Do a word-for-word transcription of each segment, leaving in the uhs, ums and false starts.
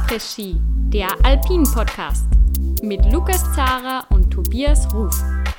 Après-Ski, der Alpin-Podcast mit Lukas Zara und Tobias Ruf.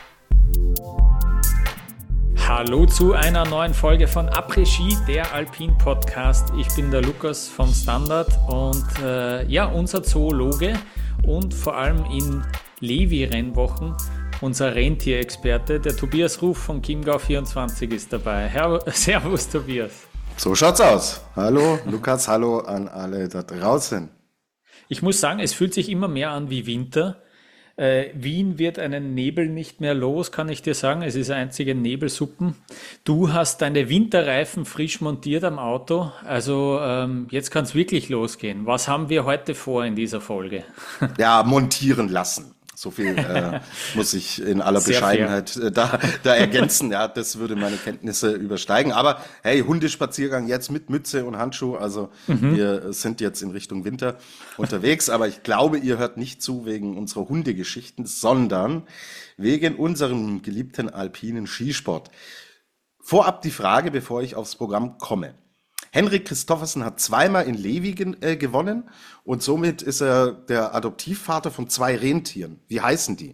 Hallo zu einer neuen Folge von Après-Ski, der Alpin-Podcast. Ich bin der Lukas vom Standard und äh, ja, unser Zoologe und vor allem in Levi-Rennwochen unser Rentierexperte, der Tobias Ruf von Chiemgau vierundzwanzig ist dabei. Her- Servus Tobias. So schaut's aus. Hallo Lukas, hallo an alle da draußen. Ich muss sagen, es fühlt sich immer mehr an wie Winter. Äh, Wien wird einen Nebel nicht mehr los, kann ich dir sagen. Es ist einzige Nebelsuppen. Du hast deine Winterreifen frisch montiert am Auto. Also ähm, jetzt kann es wirklich losgehen. Was haben wir heute vor in dieser Folge? Ja, montieren lassen. So viel äh, muss ich in aller Sehr Bescheidenheit äh, da, da ergänzen. Ja, das würde meine Kenntnisse übersteigen. Aber hey, Hundespaziergang jetzt mit Mütze und Handschuh. Also mhm. wir sind jetzt in Richtung Winter unterwegs. Aber ich glaube, ihr hört nicht zu wegen unserer Hundegeschichten, sondern wegen unserem geliebten alpinen Skisport. Vorab die Frage, bevor ich aufs Programm komme. Henrik Kristoffersen hat zweimal in Levi gen- äh, gewonnen und somit ist er der Adoptivvater von zwei Rentieren. Wie heißen die?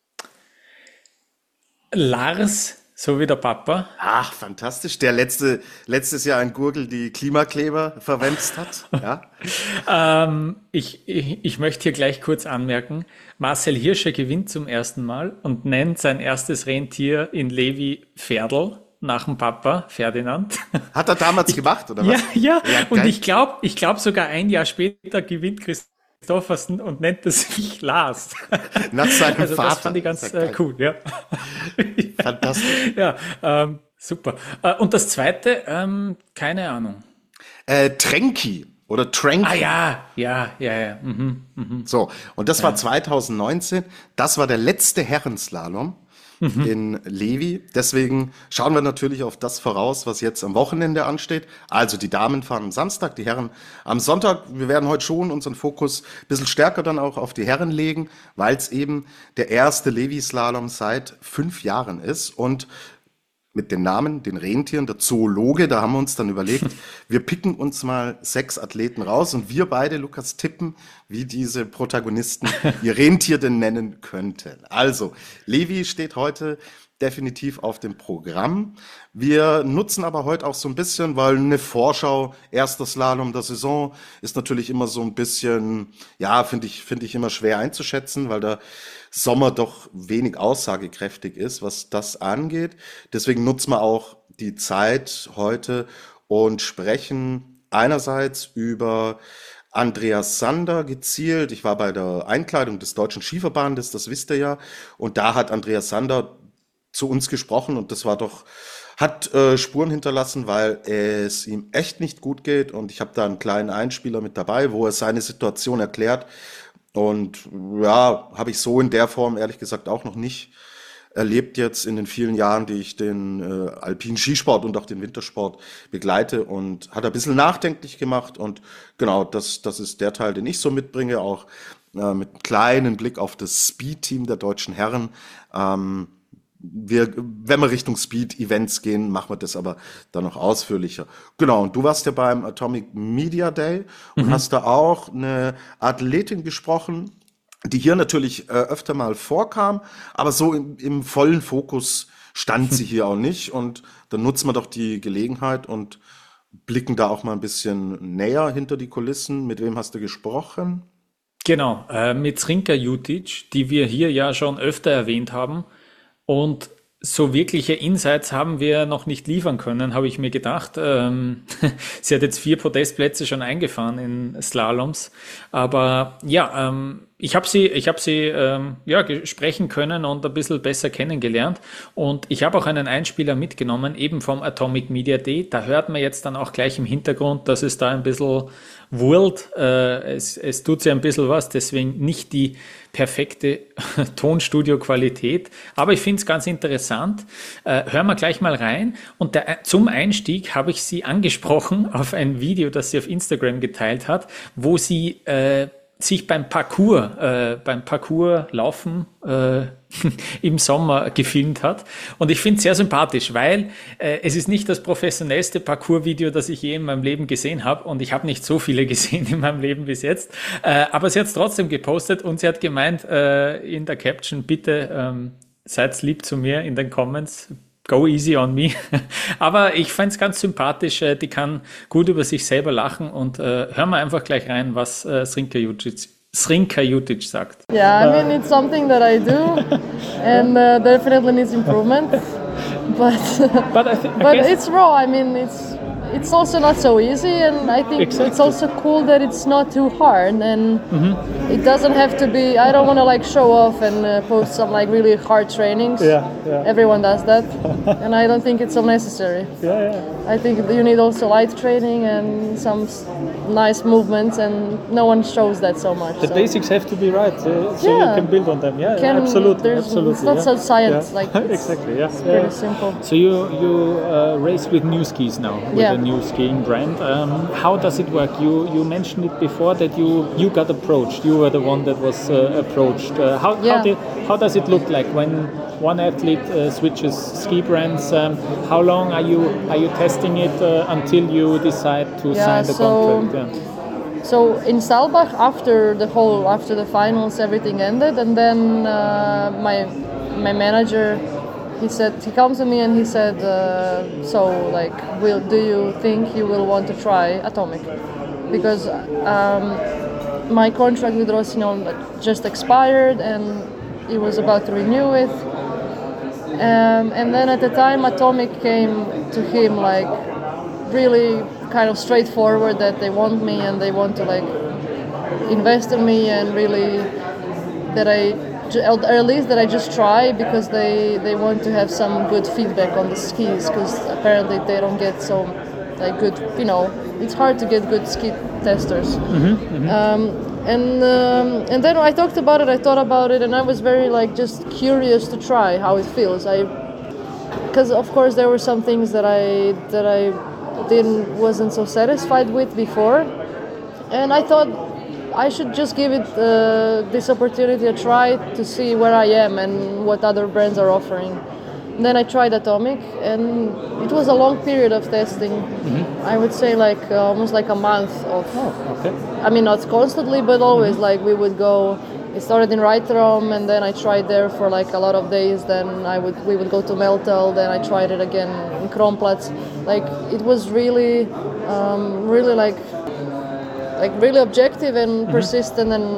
Lars, so wie der Papa. Ach, fantastisch. Der letzte, letztes Jahr ein Gurgel, die Klimakleber verwemst hat. Ja. ähm, ich, ich, ich möchte hier gleich kurz anmerken, Marcel Hirscher gewinnt zum ersten Mal und nennt sein erstes Rentier in Levi Ferdl. Nach dem Papa, Ferdinand. Hat er damals ich, gemacht, oder was? Ja, ja. ja und ich glaube, ich glaube sogar ein Jahr später gewinnt Christoffersen und nennt es sich Lars. Nach seinem also Vater. Das fand ich ganz äh, cool, ja. Fantastisch. Ja, ähm, super. Äh, und das zweite, ähm, keine Ahnung. Äh, Tränki oder Tränki. Ah ja, ja, ja, ja. Mhm, mhm. So, und das war zwanzig neunzehn. Das war der letzte Herrenslalom in Levi. Deswegen schauen wir natürlich auf das voraus, was jetzt am Wochenende ansteht. Also die Damen fahren am Samstag, die Herren am Sonntag. Wir werden heute schon unseren Fokus ein bisschen stärker dann auch auf die Herren legen, weil es eben der erste Levi-Slalom seit fünf Jahren ist. Und mit den Namen, den Rentieren, der Zoologe, da haben wir uns dann überlegt, wir picken uns mal sechs Athleten raus und wir beide, Lukas, tippen, wie diese Protagonisten ihr Rentier denn nennen könnten. Also, Levi steht heute definitiv auf dem Programm. Wir nutzen aber heute auch so ein bisschen, weil eine Vorschau, erster Slalom der Saison, ist natürlich immer so ein bisschen, ja, finde ich, finde ich immer schwer einzuschätzen, weil der Sommer doch wenig aussagekräftig ist, was das angeht. Deswegen nutzen wir auch die Zeit heute und sprechen einerseits über Andreas Sander gezielt. Ich war bei der Einkleidung des Deutschen Skiverbandes, das wisst ihr ja. Und da hat Andreas Sander zu uns gesprochen und das war doch, hat äh, Spuren hinterlassen, weil es ihm echt nicht gut geht. Und ich habe da einen kleinen Einspieler mit dabei, wo er seine Situation erklärt. Und ja, habe ich so in der Form ehrlich gesagt auch noch nicht erlebt jetzt in den vielen Jahren, die ich den äh, alpinen Skisport und auch den Wintersport begleite, und hat ein bisschen nachdenklich gemacht. Und genau, das, das ist der Teil, den ich so mitbringe, auch äh, mit einem kleinen Blick auf das Speed-Team der deutschen Herren. Ähm, Wir, wenn wir Richtung Speed-Events gehen, machen wir das aber dann noch ausführlicher. Genau, und du warst ja beim Atomic Media Day und mhm. hast da auch eine Athletin gesprochen, die hier natürlich äh, öfter mal vorkam, aber so im, im vollen Fokus stand sie hier auch nicht. Und dann nutzen wir doch die Gelegenheit und blicken da auch mal ein bisschen näher hinter die Kulissen. Mit wem hast du gesprochen? Genau, äh, mit Zrinka Jutic, die wir hier ja schon öfter erwähnt haben. Und so wirkliche Insights haben wir noch nicht liefern können, habe ich mir gedacht. Ähm, sie hat jetzt vier Podestplätze schon eingefahren in Slaloms. Aber ja, ähm, ich habe sie, ich habe sie ähm, ja, sprechen können und ein bisschen besser kennengelernt. Und ich habe auch einen Einspieler mitgenommen, eben vom Atomic Media Day. Da hört man jetzt dann auch gleich im Hintergrund, dass es da ein bisschen wurlt. Äh, es, es tut sich ein bisschen was, deswegen nicht die perfekte Tonstudio-Qualität. Aber ich finde es ganz interessant. Äh, hören wir gleich mal rein. Und der, zum Einstieg habe ich sie angesprochen auf ein Video, das sie auf Instagram geteilt hat, wo sie äh, sich beim Parcours, äh, beim Parcours-Laufen äh, im Sommer gefilmt hat. Und ich finde es sehr sympathisch, weil äh, es ist nicht das professionellste Parcours-Video, das ich je in meinem Leben gesehen habe. Und ich habe nicht so viele gesehen in meinem Leben bis jetzt. Äh, aber sie hat es trotzdem gepostet und sie hat gemeint äh, in der Caption, bitte ähm, seid lieb zu mir in den Comments. Go easy on me. Aber ich fand es ganz sympathisch. Die kann gut über sich selber lachen. Und äh, hören wir einfach gleich rein, was äh, Zrinka Jutic, Zrinka Jutic sagt. Yeah, I mean, it's something that I do and uh, definitely needs improvement. But, but, I th- I but guess it's raw. I mean, it's it's also not so easy. And I think Exactly. it's also cool that it's not too hard. And Mm-hmm. it doesn't have to be, I don't want to like show off and uh, post some like really hard trainings. Yeah, yeah. Everyone does that. And I don't think it's unnecessary. Yeah, yeah. I think you need also light training and some s- nice movements, and no one shows that so much. The so. basics have to be right, uh, so Yeah. you can build on them. Yeah, Can- absolutely, there's- absolutely. it's not yeah. so science, Yeah. like, it's exactly. Yeah, Pretty yeah. simple. So you you uh, race with new skis now, with Yeah. a new skiing brand. Um, how does it work? You you mentioned it before that you you got approached. You were the one that was uh, approached. Uh, how Yeah. how, did, how does it look like when one athlete uh, switches ski brands? Um, how long are you are you testing it uh, until you decide to Yeah, sign the so- contract? Yeah. So in Saalbach, after the whole, after the finals, everything ended, and then uh, my my manager, he said, he comes to me and he said, uh, so like, will do you think you will want to try Atomic? Because um, my contract with Rossignol just expired and he was about to renew it. Um, and then at the time, Atomic came to him like really kind of straightforward that they want me and they want to like invest in me and really that I, or at least that I just try because they, they want to have some good feedback on the skis because apparently they don't get so like good, you know, it's hard to get good ski testers. Um, and um, and then I talked about it, I thought about it, and I was very like just curious to try how it feels. I because of course there were some things that I that I didn't wasn't so satisfied with before, and I thought I should just give it uh, this opportunity a try to see where I am and what other brands are offering. And then I tried Atomic, and it was a long period of testing. Mm-hmm. I would say like uh, almost like a month of. Oh, okay. I mean, not constantly, but always. Like we would go. It started in Reiterom, and then I tried there for like a lot of days. Then I would we would go to Meltel. Then I tried it again in Kronplatz. Like it was really, um, really like, like really objective and mm-hmm. persistent and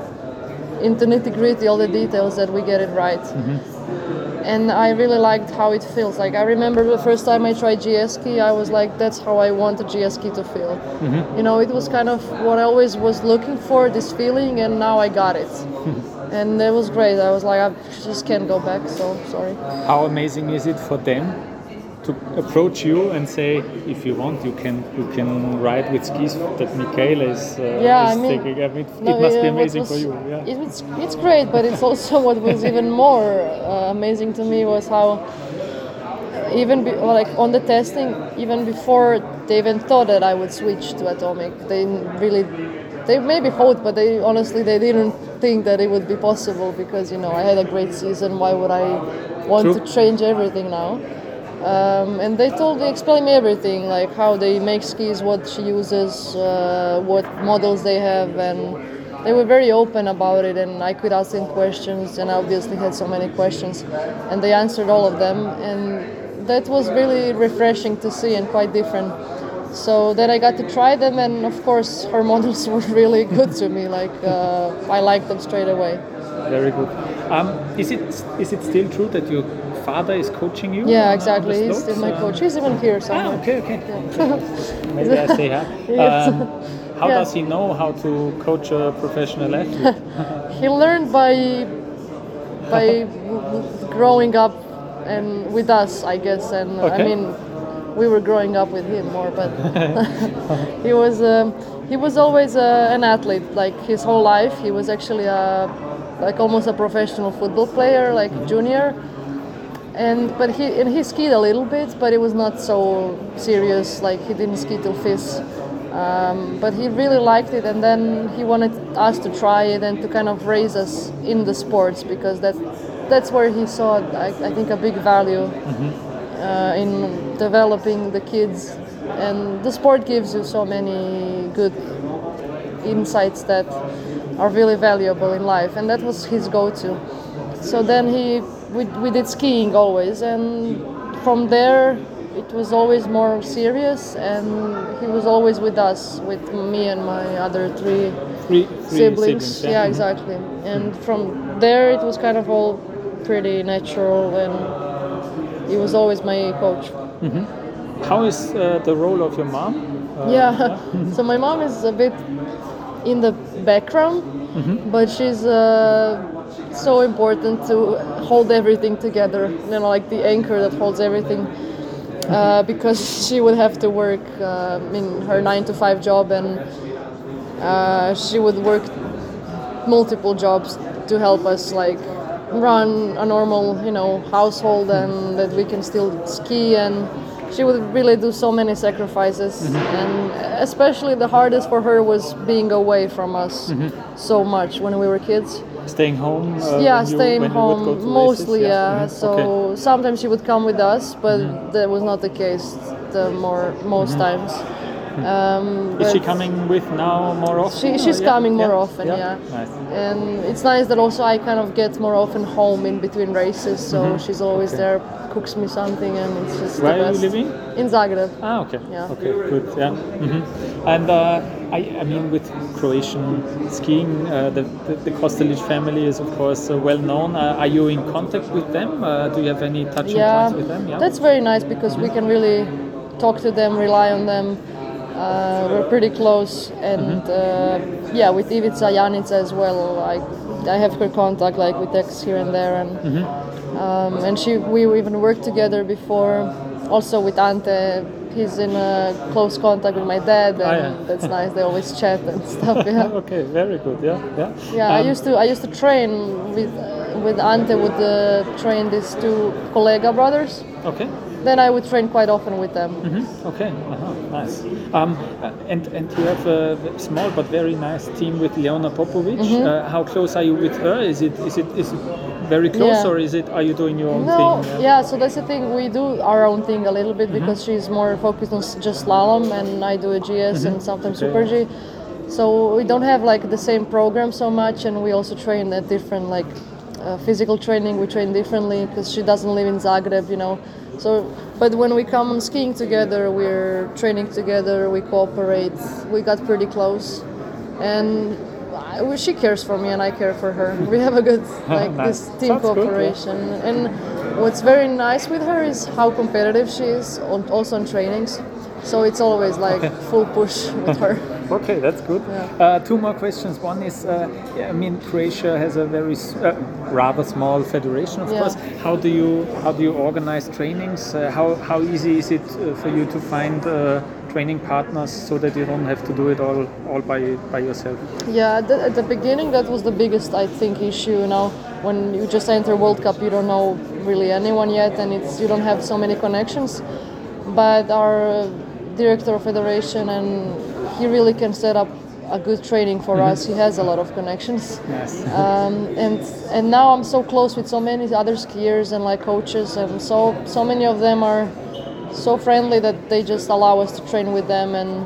into nitty gritty all the details that we get it right. Mm-hmm. And I really liked how it feels. Like I remember the first time I tried G S ski, I was like, that's how I want a G S ski to feel. Mm-hmm. You know, it was kind of what I always was looking for, this feeling, and now I got it. And it was great. I was like, I just can't go back, so sorry. How amazing is it for them to approach you and say, if you want, you can you can ride with skis that Michaela is, uh, Yeah, is I mean, taking. I mean, it No, must uh, be what amazing was- for you. Yeah. It's, it's great, but it's also what was even more uh, amazing to me was how even be, like on the testing, even before they even thought that I would switch to Atomic, they really, they maybe hoped, but they honestly they didn't think that it would be possible because you know I had a great season. Why would I want True. to change everything now? Um, and they told they explained me everything, like how they make skis, what she uses, uh, what models they have, and they were very open about it. And I could ask them questions, and I obviously had so many questions, and they answered all of them, and that was really refreshing to see and quite different. So then I got to try them, and of course her models were really good to me. Like uh, I liked them straight away. Very good. Um, is it is it still true that your father is coaching you? Yeah, on- on exactly. the He's slopes? still my Uh, coach. He's even here Ah, somewhere. okay, okay. Maybe I say hi. Yes. Um, how Yeah. does he know how to coach a professional athlete? He learned by by growing up and with us, I guess. And uh, Okay. I mean, we were growing up with him more, but he was um, he was always uh, an athlete. Like his whole life, he was actually a like almost a professional football player, like junior. And but he and he skied a little bit, but it was not so serious. Like he didn't ski till fifth. Um, but he really liked it, and then he wanted us to try it and to kind of raise us in the sports, because that that's where he saw, I, I think, a big value mm-hmm. uh, in developing the kids. And the sport gives you so many good insights that are really valuable in life, and that was his go-to. So then he we, we did skiing always, and from there it was always more serious, and he was always with us, with me and my other three, three, three siblings. siblings yeah, yeah mm-hmm. exactly. And from there it was kind of all pretty natural, and he was always my coach. Mm-hmm. How is uh, the role of your mom? Uh, yeah, so my mom is a bit in the background, mm-hmm. but she's uh, so important to hold everything together, you know, like the anchor that holds everything. Uh, because she would have to work uh, in her nine to five job, and uh, she would work multiple jobs to help us like run a normal, you know, household, and that we can still ski. And she would really do so many sacrifices, mm-hmm. and especially the hardest for her was being away from us mm-hmm. so much when we were kids. Staying home? Uh, yeah, when you, staying when home, you would go to mostly, races? yeah. yeah. Mm-hmm. So okay. sometimes she would come with us, but mm-hmm. that was not the case the more most mm-hmm. times. Um, Is she coming with now more often? She, she's yeah? coming more yeah. often, yeah. yeah. Nice. And it's nice that also I kind of get more often home in between races, so mm-hmm. she's always okay. there, cooks me something, and it's just Where the best. are you living? In Zagreb. Ah, okay. Yeah. Okay, good. Yeah. Mm-hmm. And uh, I, I mean, with Croatian skiing, uh, the, the the Kostelic family is of course uh, well known. Uh, are you in contact with them? Uh, do you have any touching yeah, points with them? Yeah, that's very nice because mm-hmm. we can really talk to them, rely on them. Uh, we're pretty close, and mm-hmm. uh, yeah, with Ivica Janica as well. I I have her contact, like we text here and there, and mm-hmm. um, and she we even worked together before. Also with Ante, he's in uh, close contact with my dad, and oh, yeah. that's nice. They always chat and stuff. Yeah. Okay, very good. Yeah, yeah. Yeah, um, I used to I used to train with with Ante. Would uh, train these two Kolega brothers. Okay. Then I would train quite often with them. Mm-hmm. Okay, uh-huh. Nice. Um, and and you have a small but very nice team with Leona Popovic. Mm-hmm. Uh, how close are you with her? Is it is it is it very close, yeah. or is it? Are you doing your own no, thing? Yeah? yeah. So that's the thing. We do our own thing a little bit mm-hmm. because she's more focused on just slalom, and I do a G S mm-hmm. and sometimes okay. Super G. So we don't have like the same program so much, and we also train at different like uh, physical training. We train differently because she doesn't live in Zagreb, you know. So, but when we come on skiing together, we're training together, we cooperate, we got pretty close, and I, she cares for me and I care for her. We have a good like nice. This team Sounds cooperation, good, yeah. And what's very nice with her is how competitive she is, on, also on trainings. So it's always like okay. full push with her. Okay, that's good. Yeah. Uh, two more questions. One is, uh, I mean, Croatia has a very uh, rather small federation, of yeah. course. How do you how do you organize trainings? Uh, how how easy is it uh, for you to find uh, training partners so that you don't have to do it all all by by yourself? Yeah, at the, at the beginning that was the biggest, I think, issue. You know, when you just enter World Cup, you don't know really anyone yet, and it's you don't have so many connections. But our director of federation, and he really can set up a good training for mm-hmm. us. He has a lot of connections. Yes. um, and and now I'm so close with so many other skiers and like coaches, and so so many of them are so friendly that they just allow us to train with them, and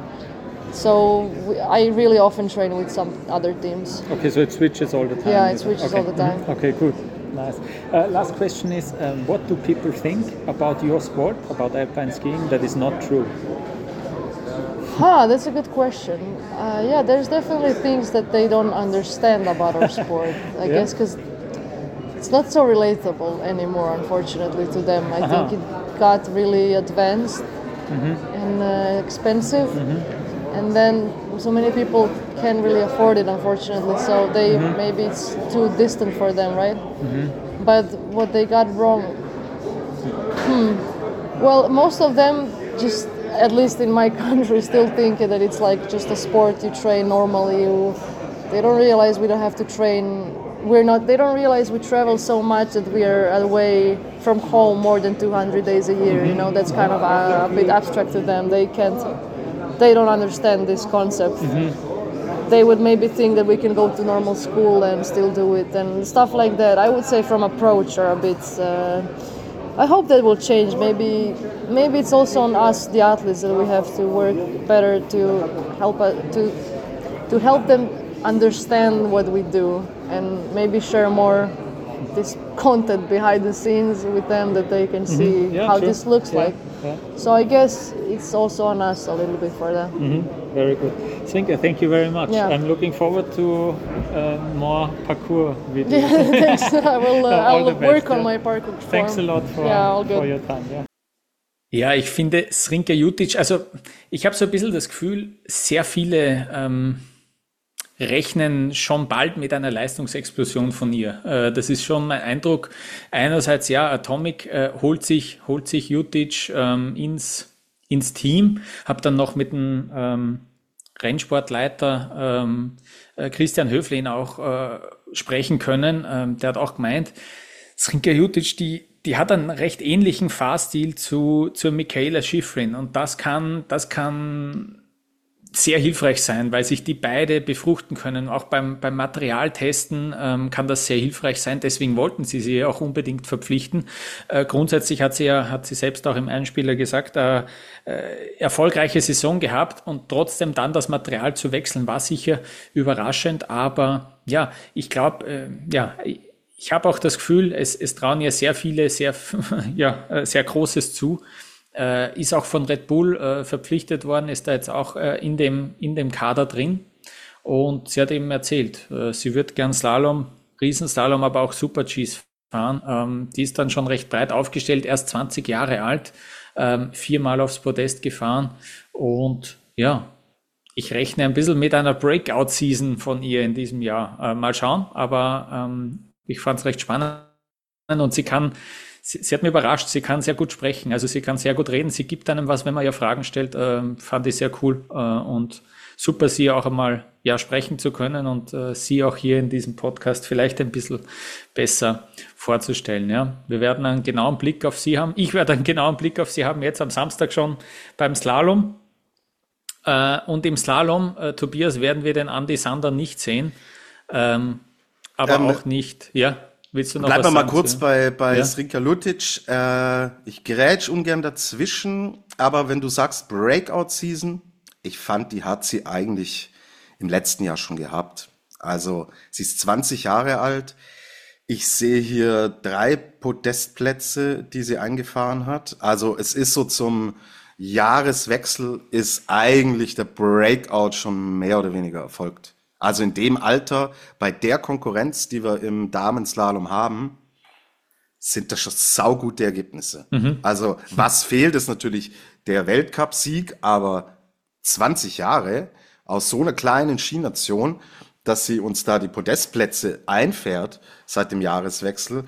so we, I really often train with some other teams. Okay, so it switches all the time. Yeah, it switches okay. all the time. Mm-hmm. Okay, good. Nice. Uh, last question is, um, what do people think about your sport, about alpine skiing, that is not true? Huh, that's a good question. Uh, yeah, there's definitely things that they don't understand about our sport, I yeah. guess, because it's not so relatable anymore, unfortunately, to them. I uh-huh. think it got really advanced mm-hmm. and uh, expensive, mm-hmm. and then so many people can't really afford it, unfortunately, so they mm-hmm. maybe it's too distant for them, right? Mm-hmm. But what they got wrong, hmm, well, most of them just, at least in my country, still think that it's like just a sport you train normally. You, they don't realize we don't have to train. We're not. They don't realize we travel so much that we are away from home more than two hundred days a year. You know, that's kind of a, a bit abstract to them. They can't they don't understand this concept. They would maybe think that we can go to normal school and still do it and stuff like that. I would say from approach or a bit. Uh, I hope that will change. Maybe, maybe it's also on us, the athletes, that we have to work better to help uh, to to help them understand what we do and maybe share more this content behind the scenes with them that they can see Mm-hmm. Yeah, how sure. this looks Yeah, like. yeah. So I guess it's also on us a little bit for that. Mm-hmm. Very good. Srinka, thank you very much. Yeah. I'm looking forward to uh, more parkour videos. Thanks. I will. Uh, All the I'll best, work on yeah. my parkour form. Thanks a lot for, Yeah, all good. for your time. Yeah. Ja, ich finde Srinka Jutic, also ich habe so ein bisschen das Gefühl, sehr viele ähm, rechnen schon bald mit einer Leistungsexplosion von ihr. Äh, das ist schon mein Eindruck. Einerseits, ja, Atomic äh, holt sich, holt sich Jutic ähm, ins, ins Team, habe dann noch mit dem ähm, Rennsportleiter ähm, äh, Christian Höflin auch äh, sprechen können. Ähm, der hat auch gemeint, Srinka Jutic, die die hat einen recht ähnlichen Fahrstil zu, zu Mikaela Shiffrin und das kann, das kann sehr hilfreich sein, weil sich die beide befruchten können. Auch beim, beim Materialtesten ähm, kann das sehr hilfreich sein. Deswegen wollten sie sie auch unbedingt verpflichten. Äh, grundsätzlich hat sie ja, hat sie selbst auch im Einspieler gesagt, äh, äh, erfolgreiche Saison gehabt und trotzdem dann das Material zu wechseln, war sicher überraschend. Aber ja, ich glaube, äh, ja, ich habe auch das Gefühl, es, es trauen ja sehr viele, sehr, ja, sehr Großes zu. Äh, ist auch von Red Bull äh, verpflichtet worden, ist da jetzt auch äh, in dem, in dem Kader drin. Und sie hat eben erzählt, äh, sie wird gern Slalom, Riesenslalom, aber auch Super-Gs fahren. Ähm, die ist dann schon recht breit aufgestellt, erst zwanzig Jahre alt, ähm, viermal aufs Podest gefahren. Und ja, ich rechne ein bisschen mit einer Breakout-Season von ihr in diesem Jahr. Äh, mal schauen, aber ähm, ich fand es recht spannend und sie kann, sie, sie hat mich überrascht, sie kann sehr gut sprechen, also sie kann sehr gut reden, sie gibt einem was, wenn man ihr Fragen stellt, äh, fand ich sehr cool äh, und super, sie auch einmal ja sprechen zu können und äh, sie auch hier in diesem Podcast vielleicht ein bisschen besser vorzustellen. Ja, wir werden einen genauen Blick auf sie haben, ich werde einen genauen Blick auf sie haben, jetzt am Samstag schon beim Slalom äh, und im Slalom, äh, Tobias, werden wir den Andi Sander nicht sehen, ähm, aber ähm, auch nicht, ja, willst du noch Bleiben was wir mal sagen, kurz zu? bei, bei ja? Srinka Jutic. Äh, ich grätsch ungern dazwischen, aber wenn du sagst Breakout-Season, ich fand, die hat sie eigentlich im letzten Jahr schon gehabt. Also sie ist zwanzig Jahre alt. Ich sehe hier drei Podestplätze, die sie eingefahren hat. Also es ist so zum Jahreswechsel ist eigentlich der Breakout schon mehr oder weniger erfolgt. Also in dem Alter, bei der Konkurrenz, die wir im Damenslalom haben, sind das schon saugute Ergebnisse. Mhm. Also was fehlt, ist natürlich der Weltcup-Sieg, aber zwanzig Jahre aus so einer kleinen Skination, dass sie uns da die Podestplätze einfährt seit dem Jahreswechsel,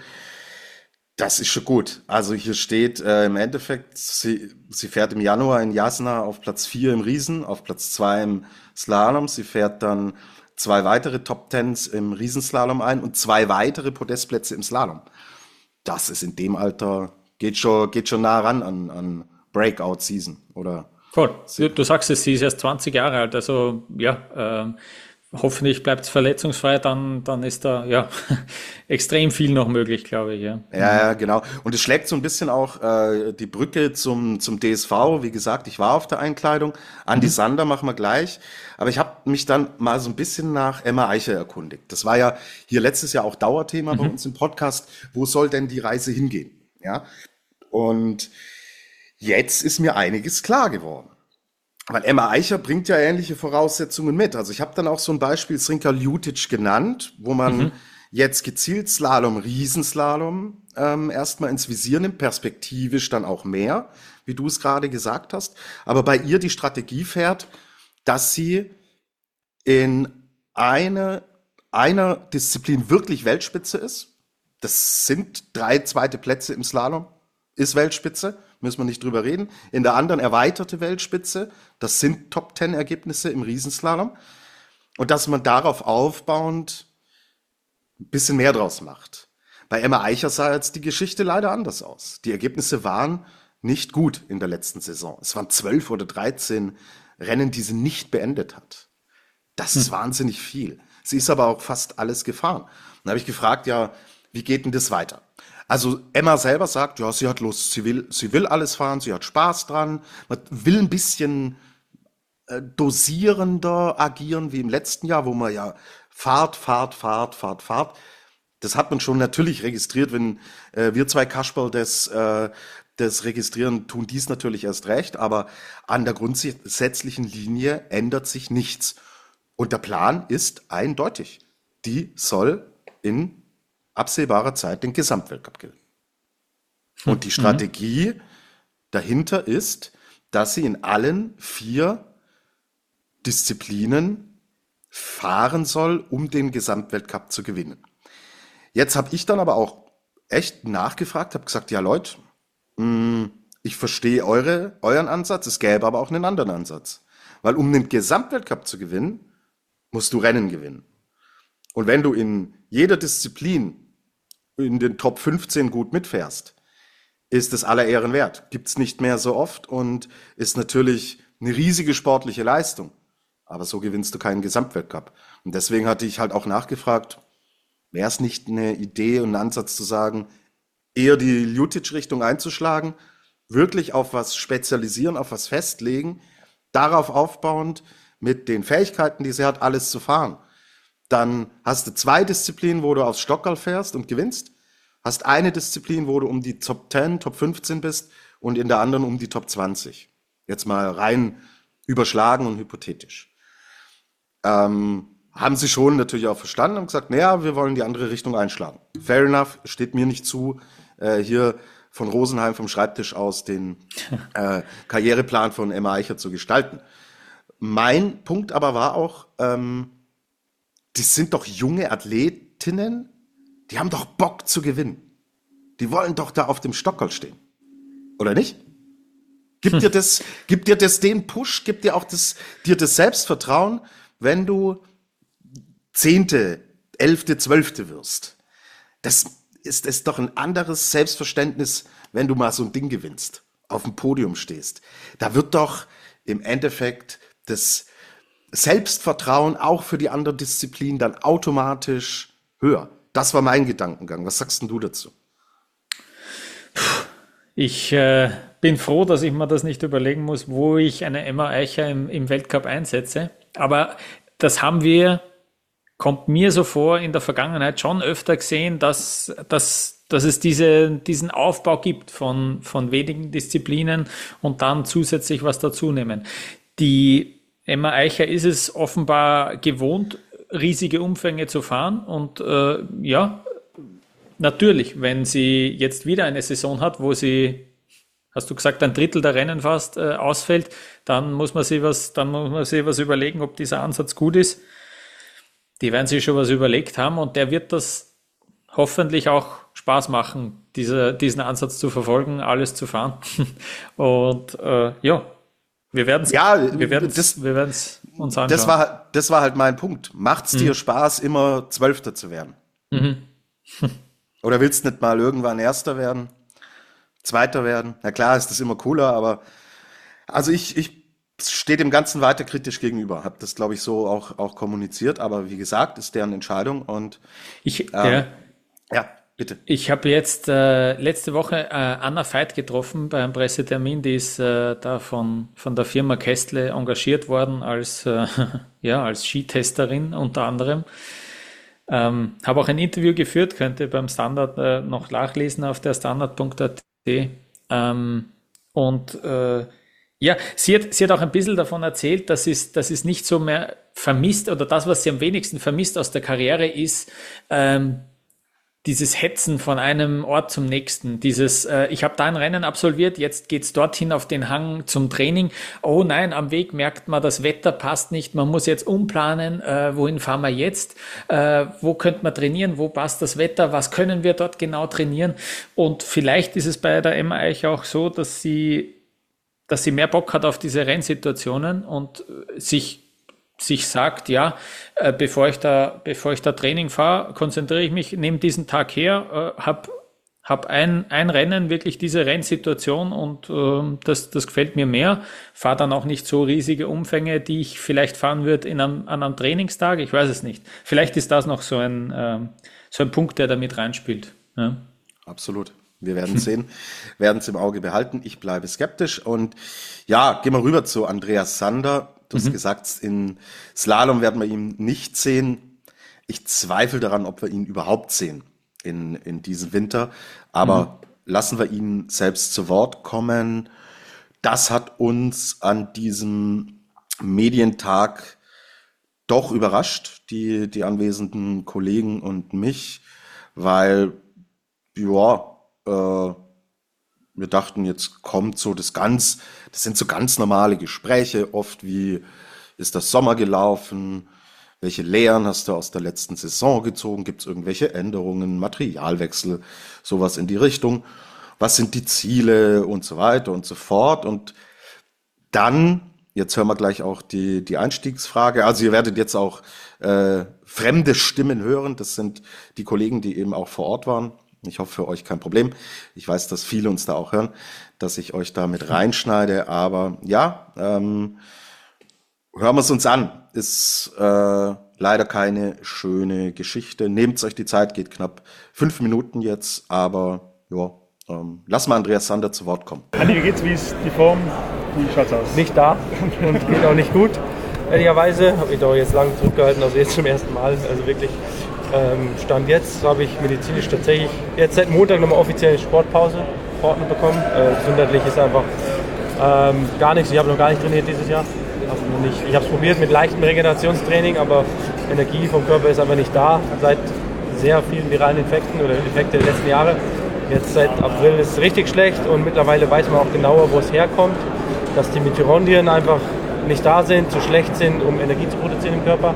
das ist schon gut. Also hier steht äh, im Endeffekt, sie, sie fährt im Januar in Jasna auf Platz vier im Riesen, auf Platz zwei im Slalom. Sie fährt dann zwei weitere Top Tens im Riesenslalom ein und zwei weitere Podestplätze im Slalom. Das ist in dem Alter, geht schon, geht schon nah ran an, an Breakout-Season, oder? Voll. Du, du sagst es, sie ist erst zwanzig Jahre alt, also ja, äh, hoffentlich bleibt es verletzungsfrei, dann, dann ist da ja extrem viel noch möglich, glaube ich. Ja, ja, ja, genau. Und es schlägt so ein bisschen auch äh, die Brücke zum, zum D S V. Wie gesagt, ich war auf der Einkleidung. Andi mhm. Sander machen wir gleich. Aber ich habe mich dann mal so ein bisschen nach Emma Eicher erkundigt. Das war ja hier letztes Jahr auch Dauerthema mhm. bei uns im Podcast. Wo soll denn die Reise hingehen? Ja. Und jetzt ist mir einiges klar geworden. Weil Emma Eicher bringt ja ähnliche Voraussetzungen mit. Also ich habe dann auch so ein Beispiel Srinka Jutic genannt, wo man mhm. jetzt gezielt Slalom, Riesenslalom ähm, erstmal ins Visier nimmt, perspektivisch dann auch mehr, wie du es gerade gesagt hast. Aber bei ihr die Strategie fährt, dass sie in eine, einer Disziplin wirklich Weltspitze ist. Das sind drei zweite Plätze im Slalom, ist Weltspitze. Müssen wir nicht drüber reden. In der anderen erweiterte Weltspitze, das sind Top-Ten-Ergebnisse im Riesenslalom. Und dass man darauf aufbauend ein bisschen mehr draus macht. Bei Emma Eicher sah jetzt die Geschichte leider anders aus. Die Ergebnisse waren nicht gut in der letzten Saison. Es waren zwölf oder dreizehn Rennen, die sie nicht beendet hat. Das ist hm. wahnsinnig viel. Sie ist aber auch fast alles gefahren. Dann habe ich gefragt, ja, wie geht denn das weiter? Also Emma selber sagt, ja, sie hat Lust, sie will, sie will alles fahren, sie hat Spaß dran, man will ein bisschen äh, dosierender agieren wie im letzten Jahr, wo man ja Fahrt, Fahrt, Fahrt, Fahrt, Fahrt. Das hat man schon natürlich registriert, wenn äh, wir zwei Kasperl das, äh, das registrieren, tun dies natürlich erst recht, aber an der grundsätzlichen Linie ändert sich nichts. Und der Plan ist eindeutig. Die soll in absehbarer Zeit den Gesamtweltcup gewinnen. Und die Strategie mhm. dahinter ist, dass sie in allen vier Disziplinen fahren soll, um den Gesamtweltcup zu gewinnen. Jetzt habe ich dann aber auch echt nachgefragt, habe gesagt, ja Leute, mh, ich verstehe eure, euren Ansatz, es gäbe aber auch einen anderen Ansatz. Weil um den Gesamtweltcup zu gewinnen, musst du Rennen gewinnen. Und wenn du in jeder Disziplin in den Top fünfzehn gut mitfährst, ist es aller Ehren wert. Gibt es nicht mehr so oft und ist natürlich eine riesige sportliche Leistung. Aber so gewinnst du keinen Gesamtweltcup. Und deswegen hatte ich halt auch nachgefragt, wäre es nicht eine Idee und ein Ansatz zu sagen, eher die Ljutic-Richtung einzuschlagen, wirklich auf was spezialisieren, auf was festlegen, darauf aufbauend mit den Fähigkeiten, die sie hat, alles zu fahren. Dann hast du zwei Disziplinen, wo du aufs Stockerl fährst und gewinnst. Hast eine Disziplin, wo du um die Top zehn, Top fünfzehn bist und in der anderen um die Top zwanzig. Jetzt mal rein überschlagen und hypothetisch. Ähm, haben sie schon natürlich auch verstanden und gesagt, naja, wir wollen die andere Richtung einschlagen. Fair enough, steht mir nicht zu, äh, hier von Rosenheim vom Schreibtisch aus den äh, Karriereplan von Emma Eicher zu gestalten. Mein Punkt aber war auch, ähm, das sind doch junge Athletinnen, die haben doch Bock zu gewinnen. Die wollen doch da auf dem Stockerl stehen. Oder nicht? Gibt hm. dir das, gibt dir das den Push, gibt dir auch das, dir das Selbstvertrauen, wenn du Zehnte, Elfte, Zwölfte wirst. Das ist, ist doch ein anderes Selbstverständnis, wenn du mal so ein Ding gewinnst, auf dem Podium stehst. Da wird doch im Endeffekt das Selbstvertrauen auch für die andere Disziplin dann automatisch höher. Das war mein Gedankengang. Was sagst denn du dazu? Ich äh, bin froh, dass ich mir das nicht überlegen muss, wo ich eine Emma Eicher im, im Weltcup einsetze. Aber das haben wir, kommt mir so vor, in der Vergangenheit schon öfter gesehen, dass, dass, dass es diese, diesen Aufbau gibt von, von wenigen Disziplinen und dann zusätzlich was dazunehmen. Die Emma Eicher ist es offenbar gewohnt, riesige Umfänge zu fahren und äh, ja, natürlich, wenn sie jetzt wieder eine Saison hat, wo sie, hast du gesagt, ein Drittel der Rennen fast äh, ausfällt, dann muss man sich was, dann muss man sich was überlegen, ob dieser Ansatz gut ist. Die werden sich schon was überlegt haben und der wird das hoffentlich auch Spaß machen, diese, diesen Ansatz zu verfolgen, alles zu fahren. Und äh, ja, wir werden es ja, wir werden's, das, wir werden's uns anschauen. Das war, das war halt mein Punkt. Macht's mhm. dir Spaß, immer Zwölfter zu werden? Mhm. Oder willst du nicht mal irgendwann Erster werden? Zweiter werden? Na klar, ist das immer cooler, aber also ich, ich stehe dem Ganzen weiter kritisch gegenüber. Habe das, glaube ich, so auch, auch kommuniziert, aber wie gesagt, ist deren Entscheidung und ich, ähm, ja. ja, bitte. Ich habe jetzt äh, letzte Woche äh, Anna Veit getroffen beim Pressetermin, die ist äh, da von, von der Firma Kästle engagiert worden als, äh, ja, als Skitesterin unter anderem. Ähm, habe auch ein Interview geführt, könnt ihr beim Standard äh, noch nachlesen auf der standard punkt a t. Ähm, und äh, ja, sie hat, sie hat auch ein bisschen davon erzählt, dass es, dass es nicht so mehr vermisst oder das, was sie am wenigsten vermisst aus der Karriere ist, ähm, dieses Hetzen von einem Ort zum nächsten, dieses, äh, ich habe da ein Rennen absolviert, jetzt geht's dorthin auf den Hang zum Training. Oh nein, am Weg merkt man, das Wetter passt nicht, man muss jetzt umplanen, äh, wohin fahren wir jetzt, äh, wo könnte man trainieren, wo passt das Wetter, was können wir dort genau trainieren? Und vielleicht ist es bei der Emma Eicher auch so, dass sie, dass sie mehr Bock hat auf diese Rennsituationen und sich sich sagt, ja, äh, bevor ich da, bevor ich da Training fahre, konzentriere ich mich, nehme diesen Tag her, äh, hab, habe ein, ein Rennen, wirklich diese Rennsituation und äh, das, das gefällt mir mehr. Fahre dann auch nicht so riesige Umfänge, die ich vielleicht fahren würde in einem, an einem Trainingstag. Ich weiß es nicht. Vielleicht ist das noch so ein, äh, so ein Punkt, der da mit reinspielt. Ja. Absolut. Wir werden sehen, werden es im Auge behalten. Ich bleibe skeptisch. Und ja, gehen wir rüber zu Andreas Sander. Du hast mhm. gesagt, in Slalom werden wir ihn nicht sehen. Ich zweifle daran, ob wir ihn überhaupt sehen in, in diesem Winter. Aber mhm. lassen wir ihn selbst zu Wort kommen. Das hat uns an diesem Medientag doch überrascht, die, die anwesenden Kollegen und mich, weil, ja, äh, wir dachten, jetzt kommt so das ganz, das sind so ganz normale Gespräche, oft wie, ist das Sommer gelaufen? Welche Lehren hast du aus der letzten Saison gezogen? Gibt es irgendwelche Änderungen, Materialwechsel, sowas in die Richtung? Was sind die Ziele und so weiter und so fort? Und dann, jetzt hören wir gleich auch die, die Einstiegsfrage. Also ihr werdet jetzt auch äh, fremde Stimmen hören. Das sind die Kollegen, die eben auch vor Ort waren. Ich hoffe, für euch kein Problem. Ich weiß, dass viele uns da auch hören, dass ich euch da mit reinschneide. Aber ja, ähm, hören wir es uns an. Ist äh, leider keine schöne Geschichte. Nehmt euch die Zeit, geht knapp fünf Minuten jetzt. Aber ja, ähm, lass mal Andreas Sander zu Wort kommen. Andi, wie geht's? Wie ist die Form? Wie schaut's aus? Nicht da und geht auch nicht gut. Ehrlicherweise habe ich doch jetzt lange zurückgehalten, also jetzt zum ersten Mal. Also wirklich ähm, Stand jetzt habe ich medizinisch tatsächlich jetzt seit Montag nochmal offiziell eine Sportpause verordnet bekommen. Äh, gesundheitlich ist einfach ähm, gar nichts. Ich habe noch gar nicht trainiert dieses Jahr. Noch nicht. Ich habe es probiert mit leichtem Regenerationstraining, aber Energie vom Körper ist einfach nicht da. Seit sehr vielen viralen Infekten oder Infekte der letzten Jahre. Jetzt seit April ist es richtig schlecht und mittlerweile weiß man auch genauer, wo es herkommt. Dass die Mitochondrien einfach nicht da sind, zu schlecht sind, um Energie zu produzieren im Körper.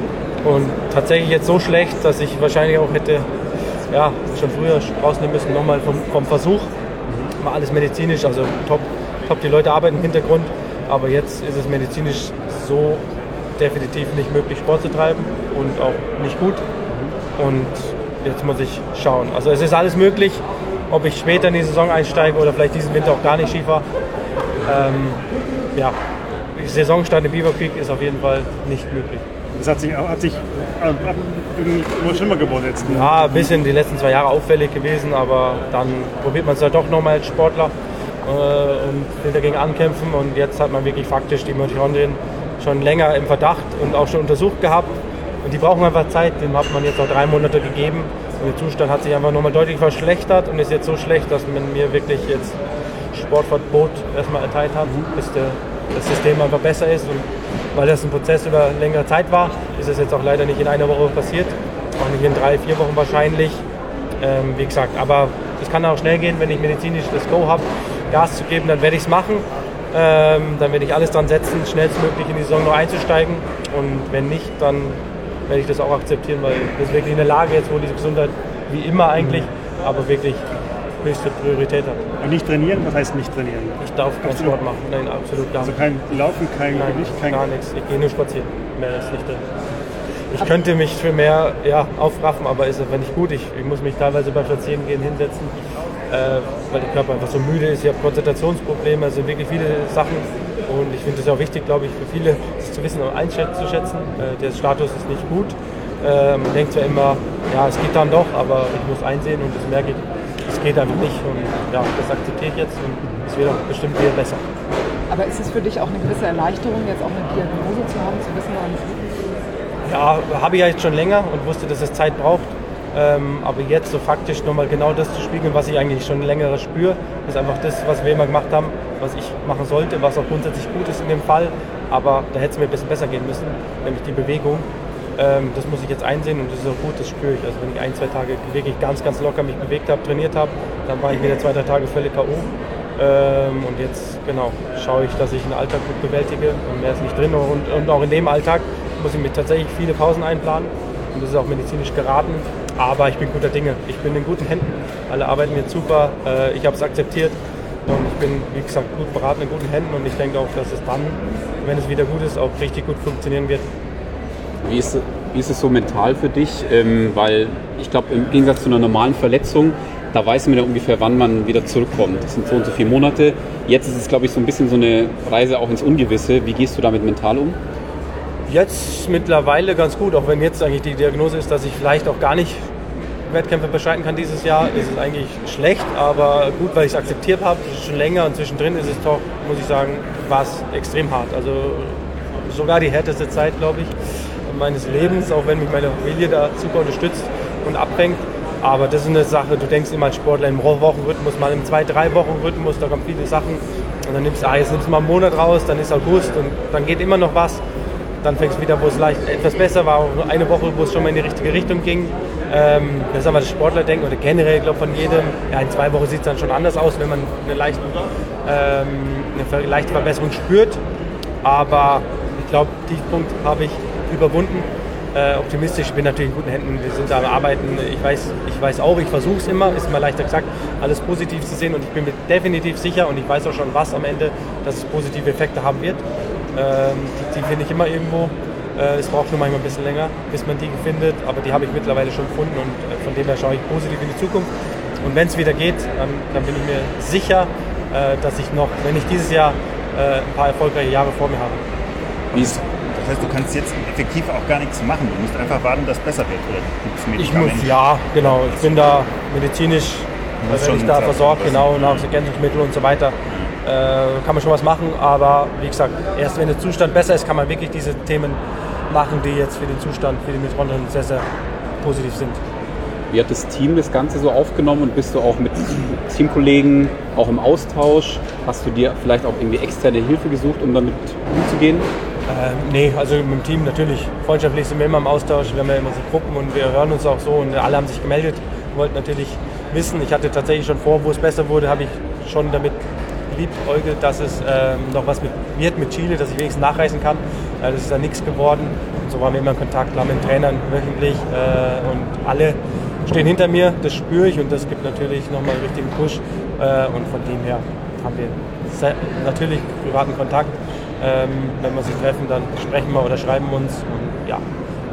Und tatsächlich jetzt so schlecht, dass ich wahrscheinlich auch hätte ja, schon früher rausnehmen müssen, nochmal vom, vom Versuch. Mal alles medizinisch, also top, top, die Leute arbeiten im Hintergrund. Aber jetzt ist es medizinisch so definitiv nicht möglich, Sport zu treiben und auch nicht gut. Und jetzt muss ich schauen. Also es ist alles möglich, ob ich später in die Saison einsteige oder vielleicht diesen Winter auch gar nicht Ski fahre. Ähm, ja, Saisonstart in Beaver Creek ist auf jeden Fall nicht möglich. Das hat sich, hat sich äh, immer schlimmer geworden jetzt. Ja, ein bisschen die letzten zwei Jahre auffällig gewesen, aber dann probiert man es halt doch nochmal als Sportler äh, und will dagegen ankämpfen. Und jetzt hat man wirklich faktisch die Mitochondrien schon länger im Verdacht und auch schon untersucht gehabt. Und die brauchen einfach Zeit, dem hat man jetzt auch drei Monate gegeben. Und der Zustand hat sich einfach nochmal deutlich verschlechtert und ist jetzt so schlecht, dass man mir wirklich jetzt Sportverbot erstmal erteilt hat, bis der, das System einfach besser ist. Und weil das ein Prozess über längere Zeit war, ist es jetzt auch leider nicht in einer Woche passiert. Auch nicht in drei, vier Wochen wahrscheinlich. Ähm, wie gesagt, aber es kann auch schnell gehen, wenn ich medizinisch das Go habe, Gas zu geben, dann werde ich es machen. Ähm, dann werde ich alles dran setzen, schnellstmöglich in die Saison noch einzusteigen. Und wenn nicht, dann werde ich das auch akzeptieren, weil das ist wirklich eine Lage jetzt, wo diese Gesundheit wie immer eigentlich, aber wirklich höchste Priorität hat. Und nicht trainieren? Was heißt nicht trainieren? Ich darf keinen Sport machen, nein, absolut gar nicht. Also kein Laufen, kein nein, Gewicht, kein... gar nichts. Ich gehe nur spazieren, mehr ist nicht drin. Ich könnte mich für mehr ja, aufraffen, aber ist einfach nicht gut. Ich, ich muss mich teilweise beim Spazierengehen hinsetzen, äh, weil der Körper einfach so müde ist. Ich habe Konzentrationsprobleme, also wirklich viele Sachen. Und ich finde es auch wichtig, glaube ich, für viele, das zu wissen und einzuschätzen. Äh, der Status ist nicht gut. Äh, man denkt zwar immer, ja, es geht dann doch, aber ich muss einsehen und das merke ich, es geht einfach nicht. Und ja, das akzeptiere ich jetzt und es wird auch bestimmt wieder besser. Aber ist es für dich auch eine gewisse Erleichterung, jetzt auch eine Diagnose zu haben, zu wissen, woran es liegt? Ja, habe ich ja jetzt schon länger und wusste, dass es Zeit braucht. Ähm, aber jetzt so faktisch nochmal genau das zu spiegeln, was ich eigentlich schon länger spüre, ist einfach das, was wir immer gemacht haben, was ich machen sollte, was auch grundsätzlich gut ist in dem Fall. Aber da hätte es mir ein bisschen besser gehen müssen, nämlich die Bewegung. Ähm, das muss ich jetzt einsehen und das ist auch gut, das spüre ich. Also wenn ich ein, zwei Tage wirklich ganz, ganz locker mich bewegt habe, trainiert habe, dann war ich wieder zwei, drei Tage völlig K O. Ähm, und jetzt genau schaue ich, dass ich den Alltag gut bewältige und mehr ist nicht drin. Und, und auch in dem Alltag muss ich mir tatsächlich viele Pausen einplanen und das ist auch medizinisch geraten. Aber ich bin guter Dinge. Ich bin in guten Händen. Alle arbeiten jetzt super. Äh, ich habe es akzeptiert und ich bin, wie gesagt, gut beraten, in guten Händen und ich denke auch, dass es dann, wenn es wieder gut ist, auch richtig gut funktionieren wird. Wie ist, wie ist es so mental für dich? Ähm, weil ich glaube, im Gegensatz zu einer normalen Verletzung da weiß man ja ungefähr, wann man wieder zurückkommt. Das sind so und so viele Monate. Jetzt ist es, glaube ich, so ein bisschen so eine Reise auch ins Ungewisse. Wie gehst du damit mental um? Jetzt mittlerweile ganz gut, auch wenn jetzt eigentlich die Diagnose ist, dass ich vielleicht auch gar nicht Wettkämpfe bestreiten kann dieses Jahr, ist es eigentlich schlecht, aber gut, weil ich es akzeptiert habe, das ist schon länger und zwischendrin ist es doch, muss ich sagen, war es extrem hart. Also sogar die härteste Zeit, glaube ich, meines Lebens, auch wenn mich meine Familie da super unterstützt und abfängt. Aber das ist eine Sache, du denkst immer als Sportler im Wochenrhythmus, mal im zwei-, drei Wochen Rhythmus, da kommen viele Sachen und dann nimmst du, ah, jetzt nimmst du mal einen Monat raus, dann ist August und dann geht immer noch was. Dann fängst du wieder, wo es leicht etwas besser war, nur eine Woche, wo es schon mal in die richtige Richtung ging. Ähm, das ist aber das Sportler-Denken oder generell, glaube ich, von jedem. Ja, in zwei Wochen sieht es dann schon anders aus, wenn man eine leichte, ähm, eine leichte Verbesserung spürt. Aber ich glaube, diesen Punkt habe ich überwunden. Äh, optimistisch, ich bin natürlich in guten Händen, wir sind da am Arbeiten. Ich weiß, ich weiß auch, ich versuche es immer, ist immer leichter gesagt, alles positiv zu sehen und ich bin mir definitiv sicher und ich weiß auch schon, was am Ende, dass es positive Effekte haben wird. Ähm, die die finde ich immer irgendwo. Äh, es braucht nur manchmal ein bisschen länger, bis man die findet, aber die habe ich mittlerweile schon gefunden und äh, von dem her schaue ich positiv in die Zukunft. Und wenn es wieder geht, dann, dann bin ich mir sicher, äh, dass ich noch, wenn ich dieses Jahr äh, ein paar erfolgreiche Jahre vor mir habe. Wie ist Das heißt, du kannst jetzt effektiv auch gar nichts machen. Du musst einfach warten, dass es besser wird. Oder ich muss, ja, genau. Ich bin da medizinisch, also wenn ich da versorgt, genau, Nahrungsergänzungsmittel und so weiter. Äh, kann man schon was machen, aber wie gesagt, erst wenn der Zustand besser ist, kann man wirklich diese Themen machen, die jetzt für den Zustand, für die Mitochondrien sehr, sehr positiv sind. Wie hat das Team das Ganze so aufgenommen und bist du auch mit Teamkollegen auch im Austausch? Hast du dir vielleicht auch irgendwie externe Hilfe gesucht, um damit umzugehen? Ähm, nee, also mit dem Team natürlich. Freundschaftlich sind wir immer im Austausch. Wir haben ja immer so Gruppen und wir hören uns auch so und alle haben sich gemeldet. Wollten natürlich wissen. Ich hatte tatsächlich schon vor, wo es besser wurde, habe ich schon damit liebäugelt, dass es ähm, noch was mit, wird mit Chile, dass ich wenigstens nachreisen kann. Äh, das ist dann nichts geworden. Und so waren wir immer in Kontakt, haben mit Trainern wöchentlich äh, und alle stehen hinter mir. Das spüre ich und das gibt natürlich nochmal einen richtigen Push. Äh, und von dem her haben wir sehr, natürlich privaten Kontakt. Ähm, wenn wir sie treffen, dann sprechen wir oder schreiben uns. Und, ja.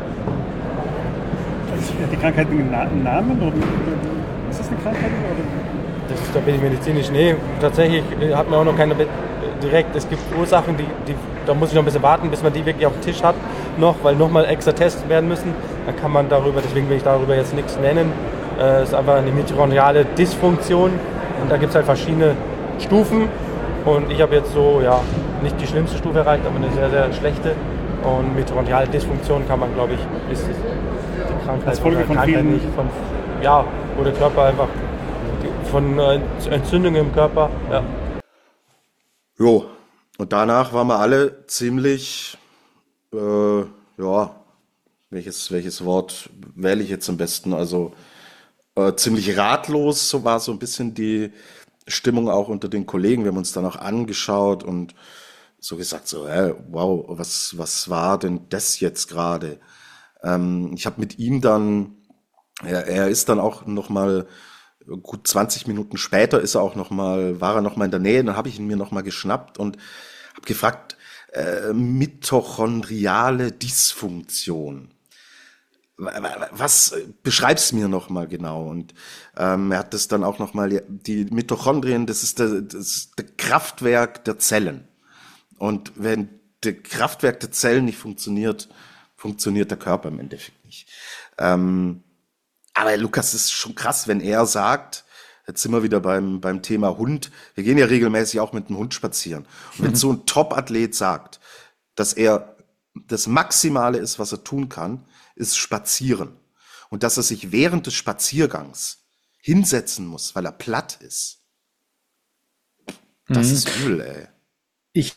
Hat die Krankheit einen Namen? Oder ist das eine Krankheit? Oder? Das, da bin ich medizinisch. Nee, tatsächlich hat man auch noch keine direkt. Es gibt Ursachen, die, die, da muss ich noch ein bisschen warten, bis man die wirklich auf dem Tisch hat, noch, weil nochmal extra Tests werden müssen. Dann kann man darüber, deswegen will ich darüber jetzt nichts nennen. Es ist einfach eine mitochondriale Dysfunktion und da gibt es halt verschiedene Stufen. Und ich habe jetzt so, ja, nicht die schlimmste Stufe erreicht, aber eine sehr, sehr schlechte. Und mitochondriale Dysfunktion kann man, glaube ich, ist die Krankheit, als Folge von Krankheit nicht von, ja, wo der Körper einfach von Entzündungen im Körper, ja. Jo, und danach waren wir alle ziemlich, äh, ja, welches, welches Wort wähle ich jetzt am besten? Also äh, ziemlich ratlos, so war so ein bisschen die Stimmung auch unter den Kollegen. Wir haben uns dann auch angeschaut und so gesagt, so, hey, wow, was, was war denn das jetzt gerade? Ähm, ich habe mit ihm dann, er, er ist dann auch noch mal gut zwanzig Minuten später ist er auch noch mal, war er noch mal in der Nähe, dann habe ich ihn mir noch mal geschnappt und habe gefragt, äh, mitochondriale Dysfunktion. Was, beschreib's mir noch mal genau. Und ähm, er hat das dann auch noch mal, die Mitochondrien, das ist, der, das ist der Kraftwerk der Zellen. Und wenn das Kraftwerk der Zellen nicht funktioniert, funktioniert der Körper im Endeffekt nicht. Ähm, aber Lukas, ist schon krass, wenn er sagt, jetzt sind wir wieder beim, beim Thema Hund, wir gehen ja regelmäßig auch mit dem Hund spazieren. Und wenn so ein Top-Athlet sagt, dass er das Maximale ist, was er tun kann, ist spazieren. Und dass er sich während des Spaziergangs hinsetzen muss, weil er platt ist. Das mhm. ist übel, ey. Ich,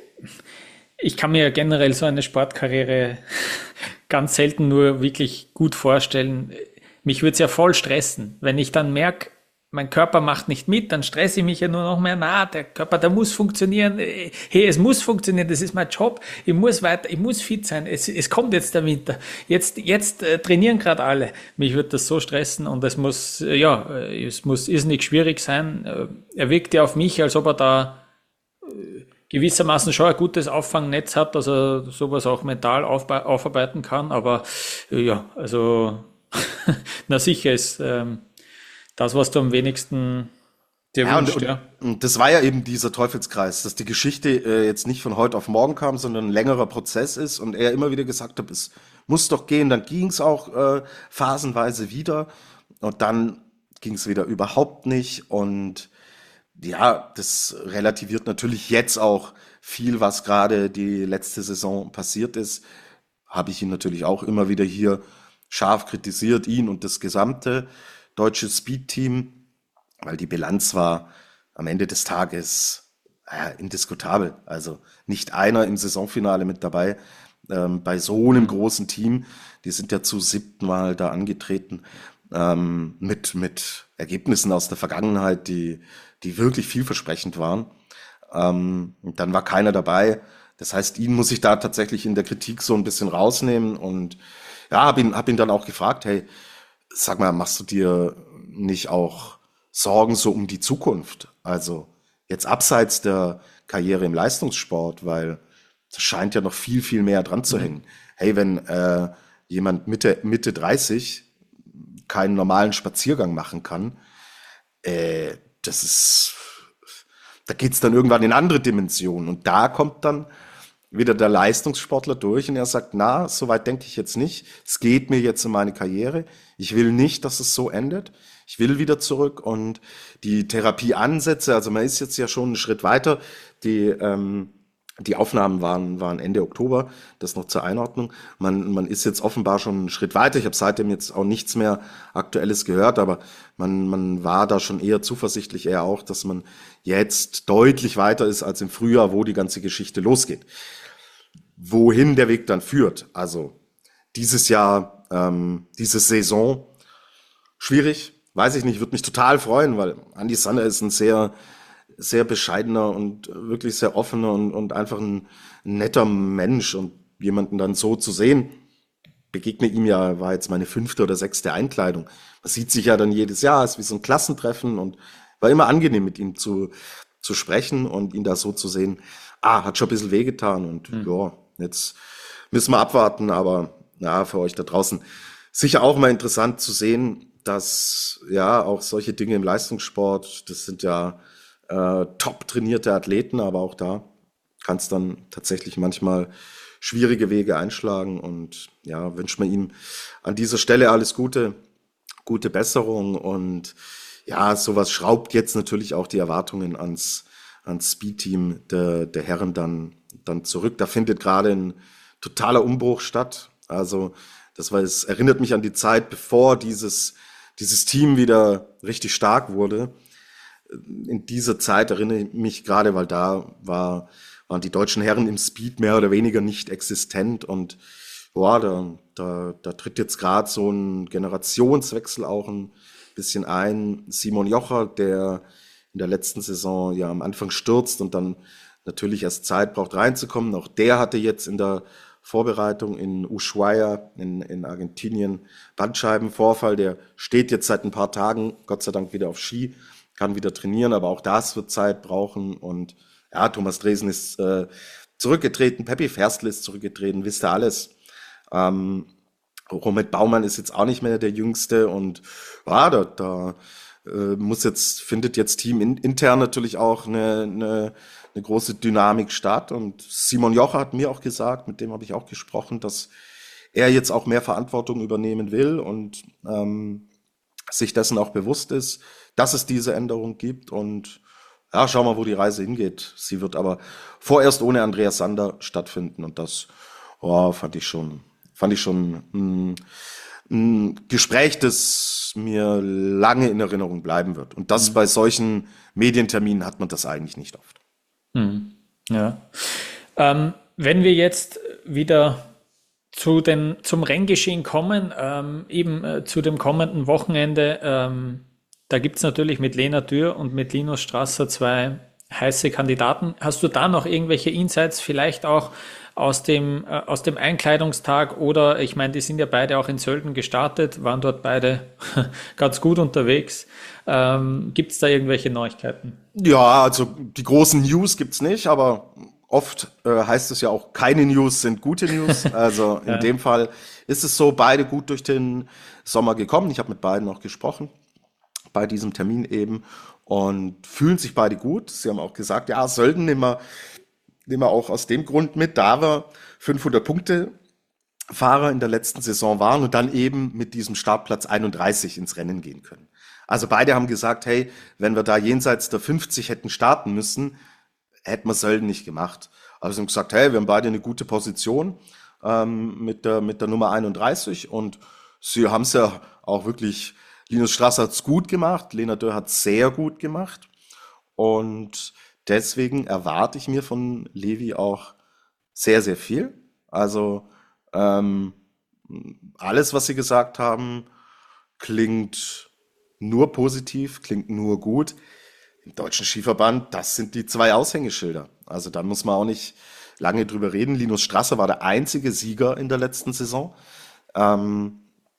ich kann mir generell so eine Sportkarriere ganz selten nur wirklich gut vorstellen. Mich würde es ja voll stressen, wenn ich dann merke, mein Körper macht nicht mit, dann stresse ich mich ja nur noch mehr. Na, der Körper, der muss funktionieren. Hey, es muss funktionieren, das ist mein Job. Ich muss weiter, ich muss fit sein. Es, es kommt jetzt der Winter. Jetzt, jetzt äh, trainieren gerade alle. Mich wird das so stressen und es muss, äh, ja, es muss irrsinnig schwierig sein. Äh, er wirkt ja auf mich, als ob er da äh, gewissermaßen schon ein gutes Auffangnetz hat, dass er sowas auch mental aufba- aufarbeiten kann. Aber äh, ja, also na sicher ist ähm, das, was du am wenigsten dir Ja, und, wünschst, und, ja. und das war ja eben dieser Teufelskreis, dass die Geschichte äh, jetzt nicht von heute auf morgen kam, sondern ein längerer Prozess ist und er immer wieder gesagt hat, es muss doch gehen. Dann ging es auch äh, phasenweise wieder und dann ging es wieder überhaupt nicht. Und ja, das relativiert natürlich jetzt auch viel, was gerade die letzte Saison passiert ist. Habe ich ihn natürlich auch immer wieder hier scharf kritisiert, ihn und das gesamte deutsche Speed-Team, weil die Bilanz war am Ende des Tages äh, indiskutabel. Also nicht einer im Saisonfinale mit dabei. Ähm, bei so einem großen Team, die sind ja zu siebten Mal da angetreten, ähm, mit, mit Ergebnissen aus der Vergangenheit, die, die wirklich vielversprechend waren. Ähm, und dann war keiner dabei. Das heißt, ihn muss ich da tatsächlich in der Kritik so ein bisschen rausnehmen. Und ja, habe ihn, hab ihn dann auch gefragt, hey, sag mal, machst du dir nicht auch Sorgen so um die Zukunft? Also jetzt abseits der Karriere im Leistungssport, weil das scheint ja noch viel, viel mehr dran zu hängen. Hey, wenn äh, jemand Mitte, Mitte dreißig keinen normalen Spaziergang machen kann, äh, das ist, da geht's dann irgendwann in andere Dimensionen. Und da kommt dann wieder der Leistungssportler durch und er sagt, na, so weit denke ich jetzt nicht. Es geht mir jetzt um meine Karriere. Ich will nicht, dass es so endet. Ich will wieder zurück und die Therapieansätze, also man ist jetzt ja schon einen Schritt weiter. Die, ähm, die Aufnahmen waren, waren Ende Oktober, das noch zur Einordnung. Man, man ist jetzt offenbar schon einen Schritt weiter. Ich habe seitdem jetzt auch nichts mehr Aktuelles gehört, aber man, man war da schon eher zuversichtlich, eher auch, dass man jetzt deutlich weiter ist als im Frühjahr, wo die ganze Geschichte losgeht. Wohin der Weg dann führt, also dieses Jahr, ähm, diese Saison, schwierig, weiß ich nicht, würde mich total freuen, weil Andi Sander ist ein sehr, sehr bescheidener und wirklich sehr offener und, und einfach ein netter Mensch und jemanden dann so zu sehen, begegne ihm ja, war jetzt meine fünfte oder sechste Einkleidung. Man sieht sich ja dann jedes Jahr, ist wie so ein Klassentreffen und war immer angenehm mit ihm zu, zu sprechen und ihn da so zu sehen. Ah, hat schon ein bisschen wehgetan und mhm. ja, jetzt müssen wir abwarten, aber ja, für euch da draußen sicher auch mal interessant zu sehen, dass ja auch solche Dinge im Leistungssport, das sind ja äh, top trainierte Athleten, aber auch da kann es dann tatsächlich manchmal schwierige Wege einschlagen und ja, wünscht man ihm an dieser Stelle alles Gute, gute Besserung und ja, sowas schraubt jetzt natürlich auch die Erwartungen ans, ans Speed-Team der, der Herren dann, dann zurück. Da findet gerade ein totaler Umbruch statt. Also das war, es erinnert mich an die Zeit, bevor dieses, dieses Team wieder richtig stark wurde. In dieser Zeit erinnere ich mich gerade, weil da war, waren die deutschen Herren im Speed mehr oder weniger nicht existent und boah, da, da, da tritt jetzt gerade so ein Generationswechsel auch ein bisschen ein. Simon Jocher, der in der letzten Saison ja am Anfang stürzt und dann natürlich erst Zeit braucht reinzukommen. Auch der hatte jetzt in der Vorbereitung in Ushuaia in, in Argentinien Bandscheibenvorfall. Der steht jetzt seit ein paar Tagen, Gott sei Dank, wieder auf Ski, kann wieder trainieren, aber auch das wird Zeit brauchen. Und ja, Thomas Dresen ist äh, zurückgetreten, Peppi Ferstl ist zurückgetreten, wisst ihr alles. Ähm, Romet Baumann ist jetzt auch nicht mehr der Jüngste und ja, da, da äh, muss jetzt, findet jetzt Team in, intern natürlich auch eine, eine, eine große Dynamik statt. Und Simon Jocher hat mir auch gesagt, mit dem habe ich auch gesprochen, dass er jetzt auch mehr Verantwortung übernehmen will und ähm, sich dessen auch bewusst ist, dass es diese Änderung gibt. Und ja, schauen wir, wo die Reise hingeht. Sie wird aber vorerst ohne Andreas Sander stattfinden und das oh, fand ich schon fand ich schon ein, ein Gespräch, das mir lange in Erinnerung bleiben wird. Und das mhm. bei solchen Medienterminen hat man das eigentlich nicht oft. Mhm. Ja. Ähm, wenn wir jetzt wieder zu den, zum Renngeschehen kommen, ähm, eben äh, zu dem kommenden Wochenende, ähm, da gibt es natürlich mit Lena Dürr und mit Linus Strasser zwei heiße Kandidaten. Hast du da noch irgendwelche Insights, vielleicht auch aus dem, äh, aus dem Einkleidungstag oder, ich meine, die sind ja beide auch in Sölden gestartet, waren dort beide ganz gut unterwegs. Ähm, gibt es da irgendwelche Neuigkeiten? Ja, also die großen News gibt's nicht, aber oft äh, heißt es ja auch, keine News sind gute News. Also in ja. dem Fall ist es so, beide gut durch den Sommer gekommen. Ich habe mit beiden auch gesprochen. bei diesem Termin eben und fühlen sich beide gut. Sie haben auch gesagt, ja, Sölden nehmen wir, nehmen wir auch aus dem Grund mit, da wir fünfhundert Punkte Fahrer in der letzten Saison waren und dann eben mit diesem Startplatz einunddreißig ins Rennen gehen können. Also beide haben gesagt, hey, wenn wir da jenseits der fünfzig hätten starten müssen, hätten wir Sölden nicht gemacht. Also sie haben gesagt, hey, wir haben beide eine gute Position ähm, mit der mit der Nummer einunddreißig und sie haben es ja auch wirklich, Linus Strasser hat's gut gemacht, Lena Dürr hat's sehr gut gemacht und deswegen erwarte ich mir von Levi auch sehr, sehr viel. Also ähm, alles, was sie gesagt haben, klingt nur positiv, klingt nur gut. Im Deutschen Skiverband, das sind die zwei Aushängeschilder. Also da muss man auch nicht lange drüber reden. Linus Strasser war der einzige Sieger in der letzten Saison. Ähm,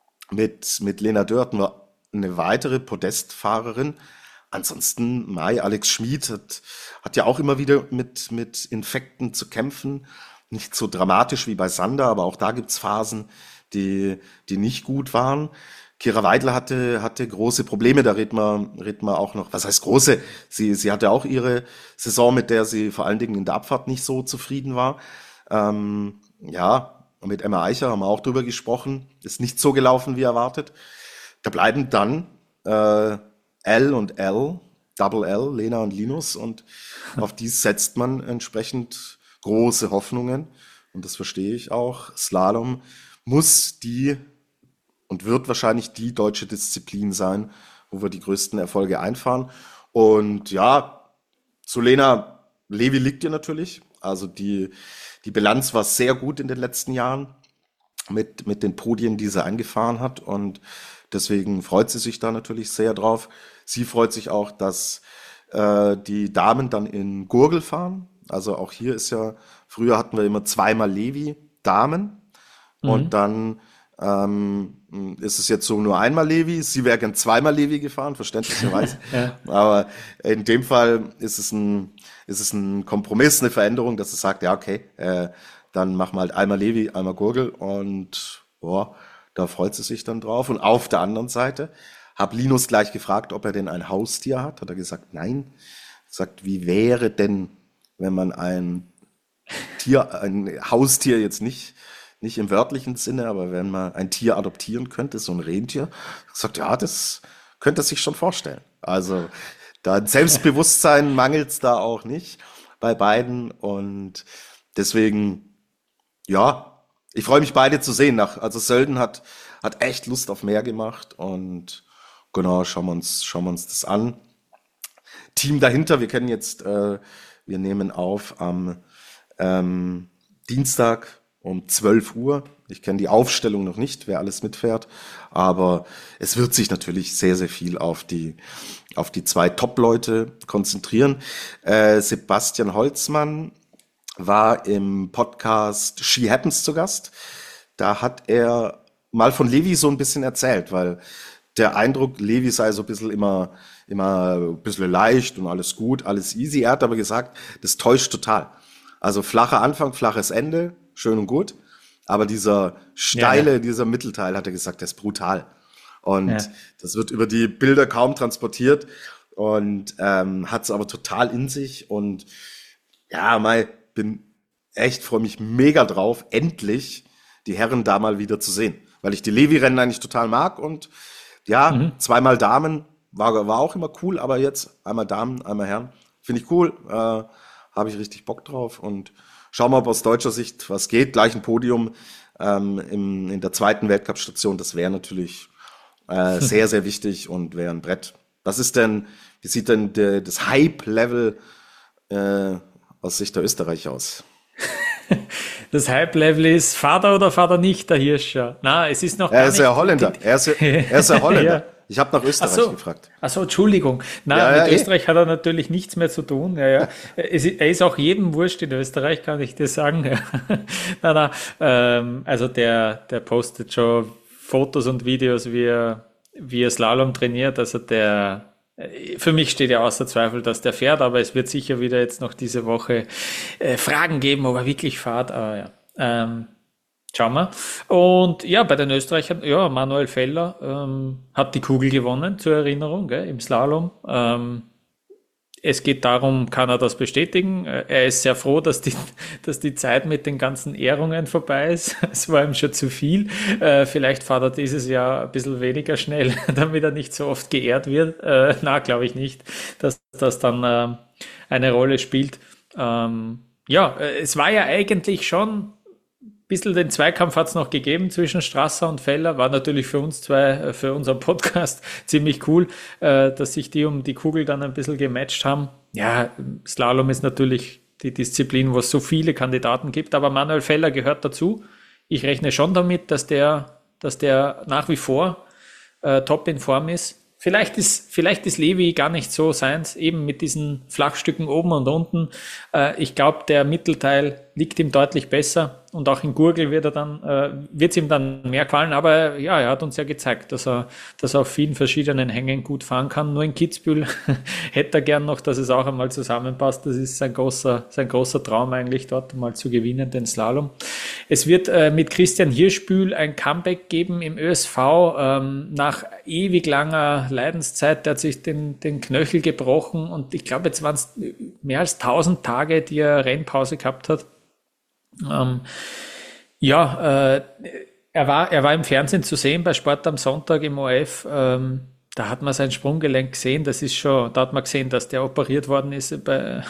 mit, mit Lena Dürr hatten wir eine weitere Podestfahrerin. Ansonsten, Mai, Alex Schmid hat, hat ja auch immer wieder mit, mit Infekten zu kämpfen. Nicht so dramatisch wie bei Sander, aber auch da gibt's Phasen, die, die nicht gut waren. Kira Weidler hatte, hatte große Probleme, da reden wir, reden wir auch noch, was heißt große? Sie, sie hatte auch ihre Saison, mit der sie vor allen Dingen in der Abfahrt nicht so zufrieden war. Ähm, ja, mit Emma Eicher haben wir auch drüber gesprochen, ist nicht so gelaufen wie erwartet. Da bleiben dann äh, L und L, Double L, Lena und Linus und auf die setzt man entsprechend große Hoffnungen und das verstehe ich auch. Slalom muss die und wird wahrscheinlich die deutsche Disziplin sein, wo wir die größten Erfolge einfahren. Und ja, zu Lena, Levi liegt ihr natürlich. Also die, die Bilanz war sehr gut in den letzten Jahren mit, mit den Podien, die sie eingefahren hat. Und deswegen freut sie sich da natürlich sehr drauf. Sie freut sich auch, dass äh, die Damen dann in Gurgel fahren. Also auch hier ist ja, früher hatten wir immer zweimal Levi Damen. Mhm. Und dann ähm, ist es jetzt so nur einmal Levi. Sie wäre gern zweimal Levi gefahren, verständlicherweise. Ja. Aber in dem Fall ist es ein, ist es ein Kompromiss, eine Veränderung, dass es sagt, ja, okay, äh, dann machen wir halt einmal Levi, einmal Gurgel und boah, da freut sie sich dann drauf. Und auf der anderen Seite habe Linus gleich gefragt, ob er denn ein Haustier hat. Hat er gesagt, nein. Er sagt, wie wäre denn, wenn man ein Tier, ein Haustier jetzt nicht Nicht im wörtlichen Sinne, aber wenn man ein Tier adoptieren könnte, so ein Rentier, sagt, ja, das könnte er sich schon vorstellen. Also da ein Selbstbewusstsein mangelt es da auch nicht bei beiden und deswegen, ja, ich freue mich beide zu sehen. Also Sölden hat, hat echt Lust auf mehr gemacht und genau, schauen wir uns, schauen wir uns das an. Team dahinter, wir kennen jetzt, äh, wir nehmen auf am ähm, Dienstag um zwölf Uhr. Ich kenne die Aufstellung noch nicht, wer alles mitfährt, aber es wird sich natürlich sehr, sehr viel auf die, auf die zwei Top-Leute konzentrieren. Äh, Sebastian Holzmann war im Podcast She Happens zu Gast. Da hat er mal von Levi so ein bisschen erzählt, weil der Eindruck, Levi sei so ein bisschen immer, immer ein bisschen leicht und alles gut, alles easy. Er hat aber gesagt, das täuscht total. Also flacher Anfang, flaches Ende, schön und gut. Aber dieser steile, ja, ja. dieser Mittelteil, hat er gesagt, der ist brutal. Und ja. das wird über die Bilder kaum transportiert und ähm, hat es aber total in sich. Und ja, mal bin echt, freue mich mega drauf, endlich die Herren da mal wieder zu sehen. Weil ich die Levi-Rennen eigentlich total mag. Und ja, mhm. zweimal Damen war, war auch immer cool, aber jetzt einmal Damen, einmal Herren. Finde ich cool, äh, habe ich richtig Bock drauf. Und schauen wir, ob aus deutscher Sicht was geht. Gleich ein Podium ähm, im, in der zweiten Weltcup-Station. Das wäre natürlich äh, sehr, sehr wichtig und wäre ein Brett. Was ist denn, wie sieht denn der, das Hype-Level äh, aus Sicht der Österreicher aus? Das Hype-Level ist Vater oder Vater nicht, der Hirscher. Na, es ist noch gar Er ist ja Holländer. Er ist ja, er ist ja Holländer. Ja. Ich habe nach Österreich Ach so. gefragt. Achso, Entschuldigung. Nein, ja, ja, mit eh. Österreich hat er natürlich nichts mehr zu tun. Ja, ja. Es, er ist auch jedem wurscht in Österreich, kann ich dir sagen. Ja. na, na, ähm, also der, der postet schon Fotos und Videos, wie er, wie er Slalom trainiert. Also der, für mich steht ja außer Zweifel, dass der fährt, aber es wird sicher wieder jetzt noch diese Woche äh, Fragen geben, ob er wirklich fährt. Aber ja. Ähm, Schauen wir. Und ja, bei den Österreichern, ja, Manuel Feller ähm, hat die Kugel gewonnen, zur Erinnerung, gell, im Slalom. Ähm, es geht darum, kann er das bestätigen? Er ist sehr froh, dass die, dass die Zeit mit den ganzen Ehrungen vorbei ist. Es war ihm schon zu viel. Äh, vielleicht fährt er dieses Jahr ein bisschen weniger schnell, damit er nicht so oft geehrt wird. Äh, na, glaube ich nicht, dass das dann äh, eine Rolle spielt. Ähm, ja, es war ja eigentlich schon ein bisschen den Zweikampf hat es noch gegeben zwischen Strasser und Feller. War natürlich für uns zwei, für unseren Podcast ziemlich cool, äh, dass sich die um die Kugel dann ein bisschen gematcht haben. Ja, Slalom ist natürlich die Disziplin, wo es so viele Kandidaten gibt, aber Manuel Feller gehört dazu. Ich rechne schon damit, dass der, dass der nach wie vor äh, top in Form ist. Vielleicht ist, vielleicht ist Levi gar nicht so seins, eben mit diesen Flachstücken oben und unten. Äh, ich glaube, der Mittelteil liegt ihm deutlich besser und auch in Gurgel wird er dann, äh, wird es ihm dann mehr gefallen. Aber ja, er hat uns ja gezeigt, dass er, dass er auf vielen verschiedenen Hängen gut fahren kann. Nur in Kitzbühel hätte er gern noch, dass es auch einmal zusammenpasst. Das ist sein großer, sein großer Traum eigentlich, dort mal zu gewinnen, den Slalom. Es wird äh, mit Christian Hirschbühl ein Comeback geben im Ö S V ähm, nach ewig langer Leidenszeit. Der hat sich den, den Knöchel gebrochen und ich glaube, jetzt waren es mehr als tausend Tage, die er Rennpause gehabt hat. Ähm, ja, äh, er war, er war im Fernsehen zu sehen bei Sport am Sonntag im O R F. Ähm, da hat man sein Sprunggelenk gesehen. Das ist schon, da hat man gesehen, dass der operiert worden ist. Bei,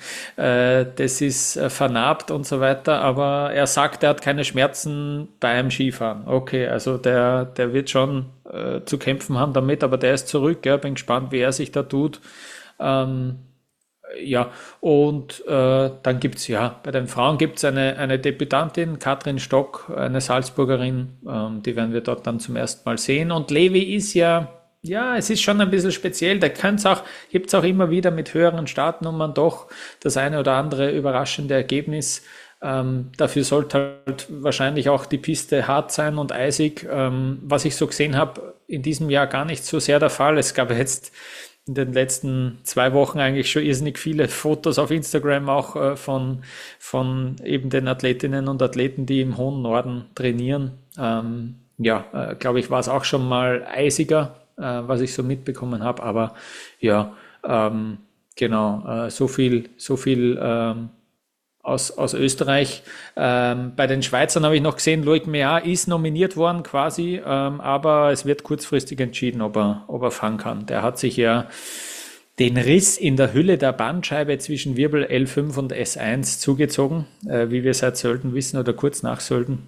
äh, das ist äh, vernarbt und so weiter. Aber er sagt, er hat keine Schmerzen beim Skifahren. Okay, also der, der wird schon äh, zu kämpfen haben damit, aber der ist zurück. Ja, bin gespannt, wie er sich da tut. Ähm, Ja, und äh, dann gibt's ja, bei den Frauen gibt's eine, eine Debütantin, Katrin Stock, eine Salzburgerin, ähm, die werden wir dort dann zum ersten Mal sehen. Und Levi ist ja, ja, es ist schon ein bisschen speziell, da kann's auch, gibt's auch immer wieder mit höheren Startnummern doch das eine oder andere überraschende Ergebnis. Ähm, dafür sollte halt wahrscheinlich auch die Piste hart sein und eisig, ähm, was ich so gesehen habe, in diesem Jahr gar nicht so sehr der Fall. Es gab jetzt in den letzten zwei Wochen eigentlich schon irrsinnig viele Fotos auf Instagram auch äh, von, von eben den Athletinnen und Athleten, die im hohen Norden trainieren. Ähm, ja, äh, glaube ich, war es auch schon mal eisiger, äh, was ich so mitbekommen habe. Aber ja, ähm, genau, äh, so viel, so viel ähm, aus, aus Österreich. Ähm, bei den Schweizern habe ich noch gesehen, Loic Meillard ist nominiert worden quasi, ähm, aber es wird kurzfristig entschieden, ob er, ob er fahren kann. Der hat sich ja den Riss in der Hülle der Bandscheibe zwischen Wirbel L fünf und S eins zugezogen, äh, wie wir seit Sölden wissen oder kurz nach Sölden.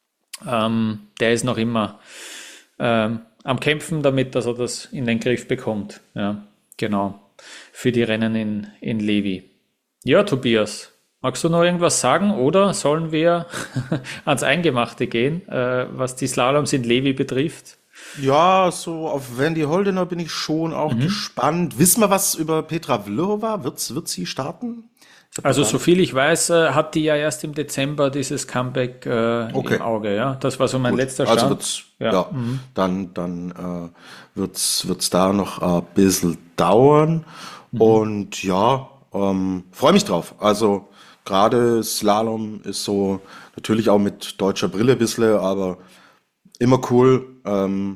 Ähm, der ist noch immer ähm, am Kämpfen damit, dass er das in den Griff bekommt. Ja, genau. Für die Rennen in, in Levi. Ja, Tobias. Magst du noch irgendwas sagen oder sollen wir ans Eingemachte gehen, äh, was die Slaloms in Levi betrifft? Ja, so auf Wendy Holdener bin ich schon auch Mhm. gespannt. Wissen wir was über Petra Vlhova? Wird's, wird sie starten? Ich hab Also da gar so viel ich weiß, äh, hat die ja erst im Dezember dieses Comeback äh, Okay. im Auge. Ja, das war so mein Gut, letzter Stand. also wird's, Ja. ja, Mhm. dann, dann äh, wird's, wird's da noch ein bisschen dauern. Mhm. Und ja, ähm, freue mich drauf. Also gerade Slalom ist so, natürlich auch mit deutscher Brille ein bisschen, aber immer cool. Ähm,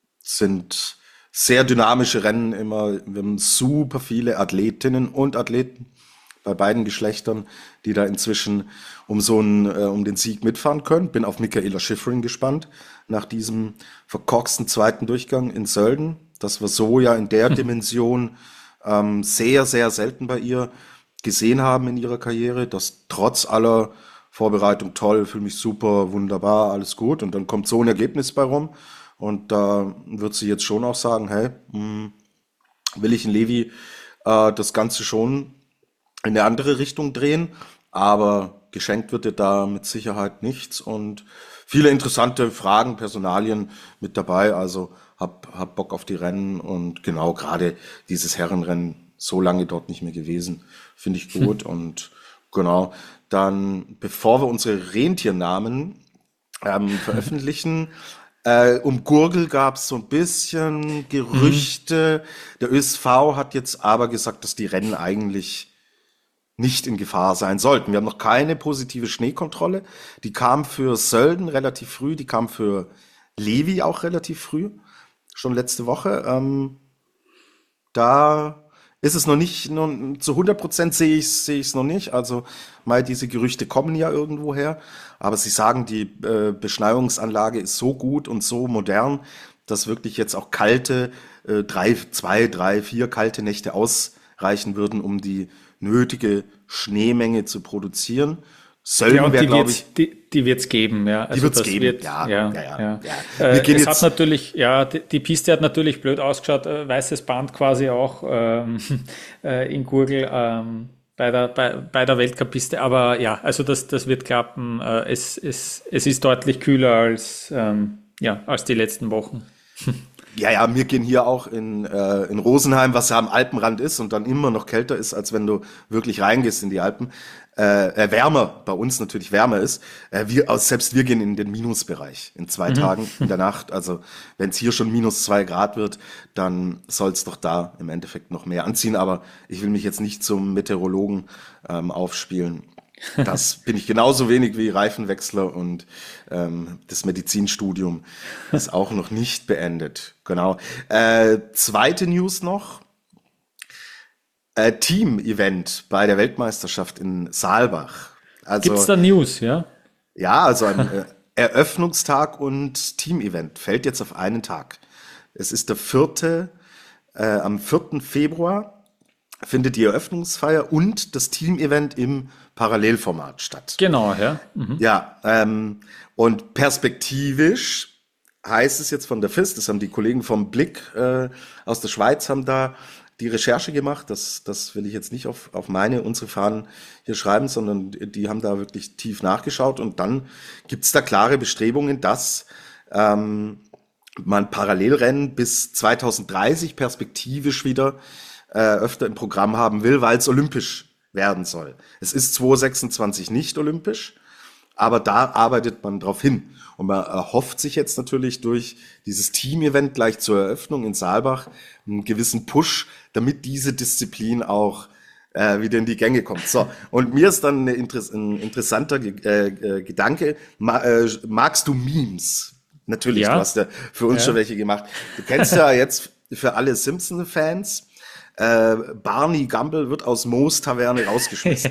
sind sehr dynamische Rennen immer. Wir haben super viele Athletinnen und Athleten bei beiden Geschlechtern, die da inzwischen um so einen, äh, um den Sieg mitfahren können. Bin auf Michaela Schifrin gespannt nach diesem verkorksten zweiten Durchgang in Sölden. Das wir so ja in der Dimension ähm, sehr, sehr selten bei ihr gesehen haben in ihrer Karriere. Das trotz aller Vorbereitung toll, fühle mich super, wunderbar, alles gut. Und dann kommt so ein Ergebnis bei rum. Und da wird sie jetzt schon auch sagen, hey, mh, will ich in Levi äh, das Ganze schon in eine andere Richtung drehen, aber geschenkt wird dir da mit Sicherheit nichts und viele interessante Fragen, Personalien mit dabei, also hab, hab Bock auf die Rennen und genau, gerade dieses Herrenrennen, so lange dort nicht mehr gewesen, finde ich gut und genau, dann bevor wir unsere Rentiernamen ähm, veröffentlichen, Äh, um Gurgel gab es so ein bisschen Gerüchte. Der Ö S V hat jetzt aber gesagt, dass die Rennen eigentlich nicht in Gefahr sein sollten. Wir haben noch keine positive Schneekontrolle. Die kam für Sölden relativ früh, die kam für Levi auch relativ früh, schon letzte Woche. Ähm, da ist es noch nicht, noch, zu hundert Prozent sehe ich es sehe ich es noch nicht. Also mal diese Gerüchte kommen ja irgendwo her. Aber sie sagen, die äh, Beschneiungsanlage ist so gut und so modern, dass wirklich jetzt auch kalte, äh, drei, zwei, drei, vier kalte Nächte ausreichen würden, um die nötige Schneemenge zu produzieren. Sölden Ja, und wäre, die glaube wird's, ich, die, die wird's geben, ja. Also die wird's das geben, wird, ja, ja, ja, ja, ja. ja. Äh, Wir gehen es jetzt- hat natürlich, ja, die, die Piste hat natürlich blöd ausgeschaut, äh, weißes Band quasi auch ähm, äh, in Gurgel ähm, bei der bei, bei der Weltcup-Piste, aber ja, also das das wird klappen. Äh, es es es ist deutlich kühler als ähm, ja als die letzten Wochen. Ja, ja, wir gehen hier auch in, äh, in Rosenheim, was ja am Alpenrand ist und dann immer noch kälter ist, als wenn du wirklich reingehst in die Alpen. Äh, äh, wärmer, bei uns natürlich wärmer ist. Äh, wir, also selbst wir gehen in den Minusbereich in zwei Tagen in der Nacht. Also wenn es hier schon minus zwei Grad wird, dann soll es doch da im Endeffekt noch mehr anziehen. Aber ich will mich jetzt nicht zum Meteorologen ähm, aufspielen. Das bin ich genauso wenig wie Reifenwechsler und ähm, das Medizinstudium ist auch noch nicht beendet. Genau. Äh, zweite News noch. Äh, Team-Event bei der Weltmeisterschaft in Saalbach. Also, Gibt's da News, ja? ja, also ein äh, Eröffnungstag und Team-Event fällt jetzt auf einen Tag. Es ist der vierte, äh, am vierten Februar findet die Eröffnungsfeier und das Team-Event im Parallelformat statt. Genau, ja. Mhm. Ja, ähm, und perspektivisch heißt es jetzt von der F I S, das haben die Kollegen vom Blick äh, aus der Schweiz, haben da die Recherche gemacht. Das, das will ich jetzt nicht auf, auf meine, unsere Fahnen hier schreiben, sondern die haben da wirklich tief nachgeschaut. Und dann gibt es da klare Bestrebungen, dass ähm, man Parallelrennen bis zwanzig dreißig perspektivisch wieder äh, öfter im Programm haben will, weil es olympisch werden soll. Es ist zwanzig sechsundzwanzig nicht olympisch, aber da arbeitet man drauf hin. Und man erhofft sich jetzt natürlich durch dieses Team-Event gleich zur Eröffnung in Saalbach einen gewissen Push, damit diese Disziplin auch äh, wieder in die Gänge kommt. So, und mir ist dann eine Interess- ein interessanter äh, äh, Gedanke. Ma- äh, magst du Memes? Natürlich, Ja. du hast ja für uns Ja. schon welche gemacht. Du kennst ja jetzt für alle Simpson-Fans, äh, Barney Gumble wird aus Moos Taverne rausgeschmissen.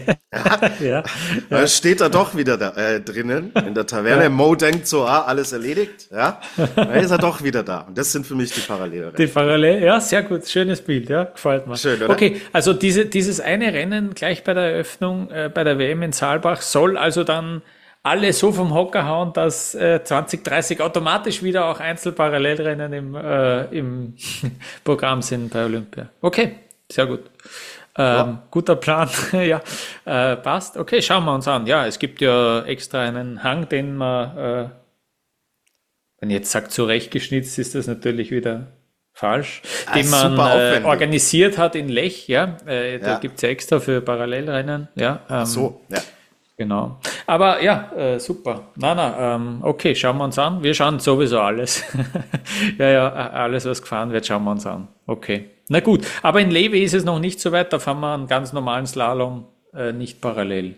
Ja. Da steht er doch wieder da, äh, drinnen in der Taverne. Ja. Mo denkt so, ah, alles erledigt. Ja, dann ist er doch wieder da. Und das sind für mich die Parallele. Die Parallel, ja, sehr gut, schönes Bild, ja, gefällt mir. Schön, oder? Okay, also diese, dieses eine Rennen gleich bei der Eröffnung äh, bei der W M in Saalbach soll also dann alle so vom Hocker hauen, dass äh, zwanzig dreißig automatisch wieder auch Einzelparallelrennen im, äh, im Programm sind bei Olympia. Okay, sehr gut. Ähm, Ja. Guter Plan, ja, äh, passt. Okay, schauen wir uns an. Ja, es gibt ja extra einen Hang, den man, äh, wenn ich jetzt sagt, zurechtgeschnitzt, ist das natürlich wieder falsch, Ah, den man super äh, aufwendig. organisiert hat in Lech, ja. Äh, da Ja. gibt's ja extra für Parallelrennen, ja. Ähm, So, ja. Genau. Aber ja, äh, super. Na, na, ähm, okay, schauen wir uns an. Wir schauen sowieso alles. ja, ja, äh, alles, was gefahren wird, schauen wir uns an. Okay. Na gut. Aber in Levi ist es noch nicht so weit. Da fahren wir einen ganz normalen Slalom, äh, nicht parallel.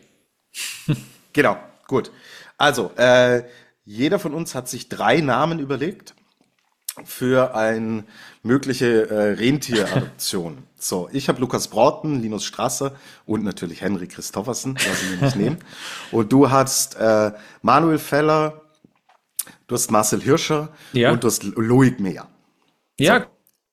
Genau, gut. Also, äh, jeder von uns hat sich drei Namen überlegt für eine mögliche äh, Rentieradoption. So, ich habe Lukas Broughton, Linus Strasser und natürlich Henry Christoffersen, lass ich mir nicht nehmen. Und du hast äh, Manuel Feller, du hast Marcel Hirscher Ja. und du hast Loic Meyer. Ja.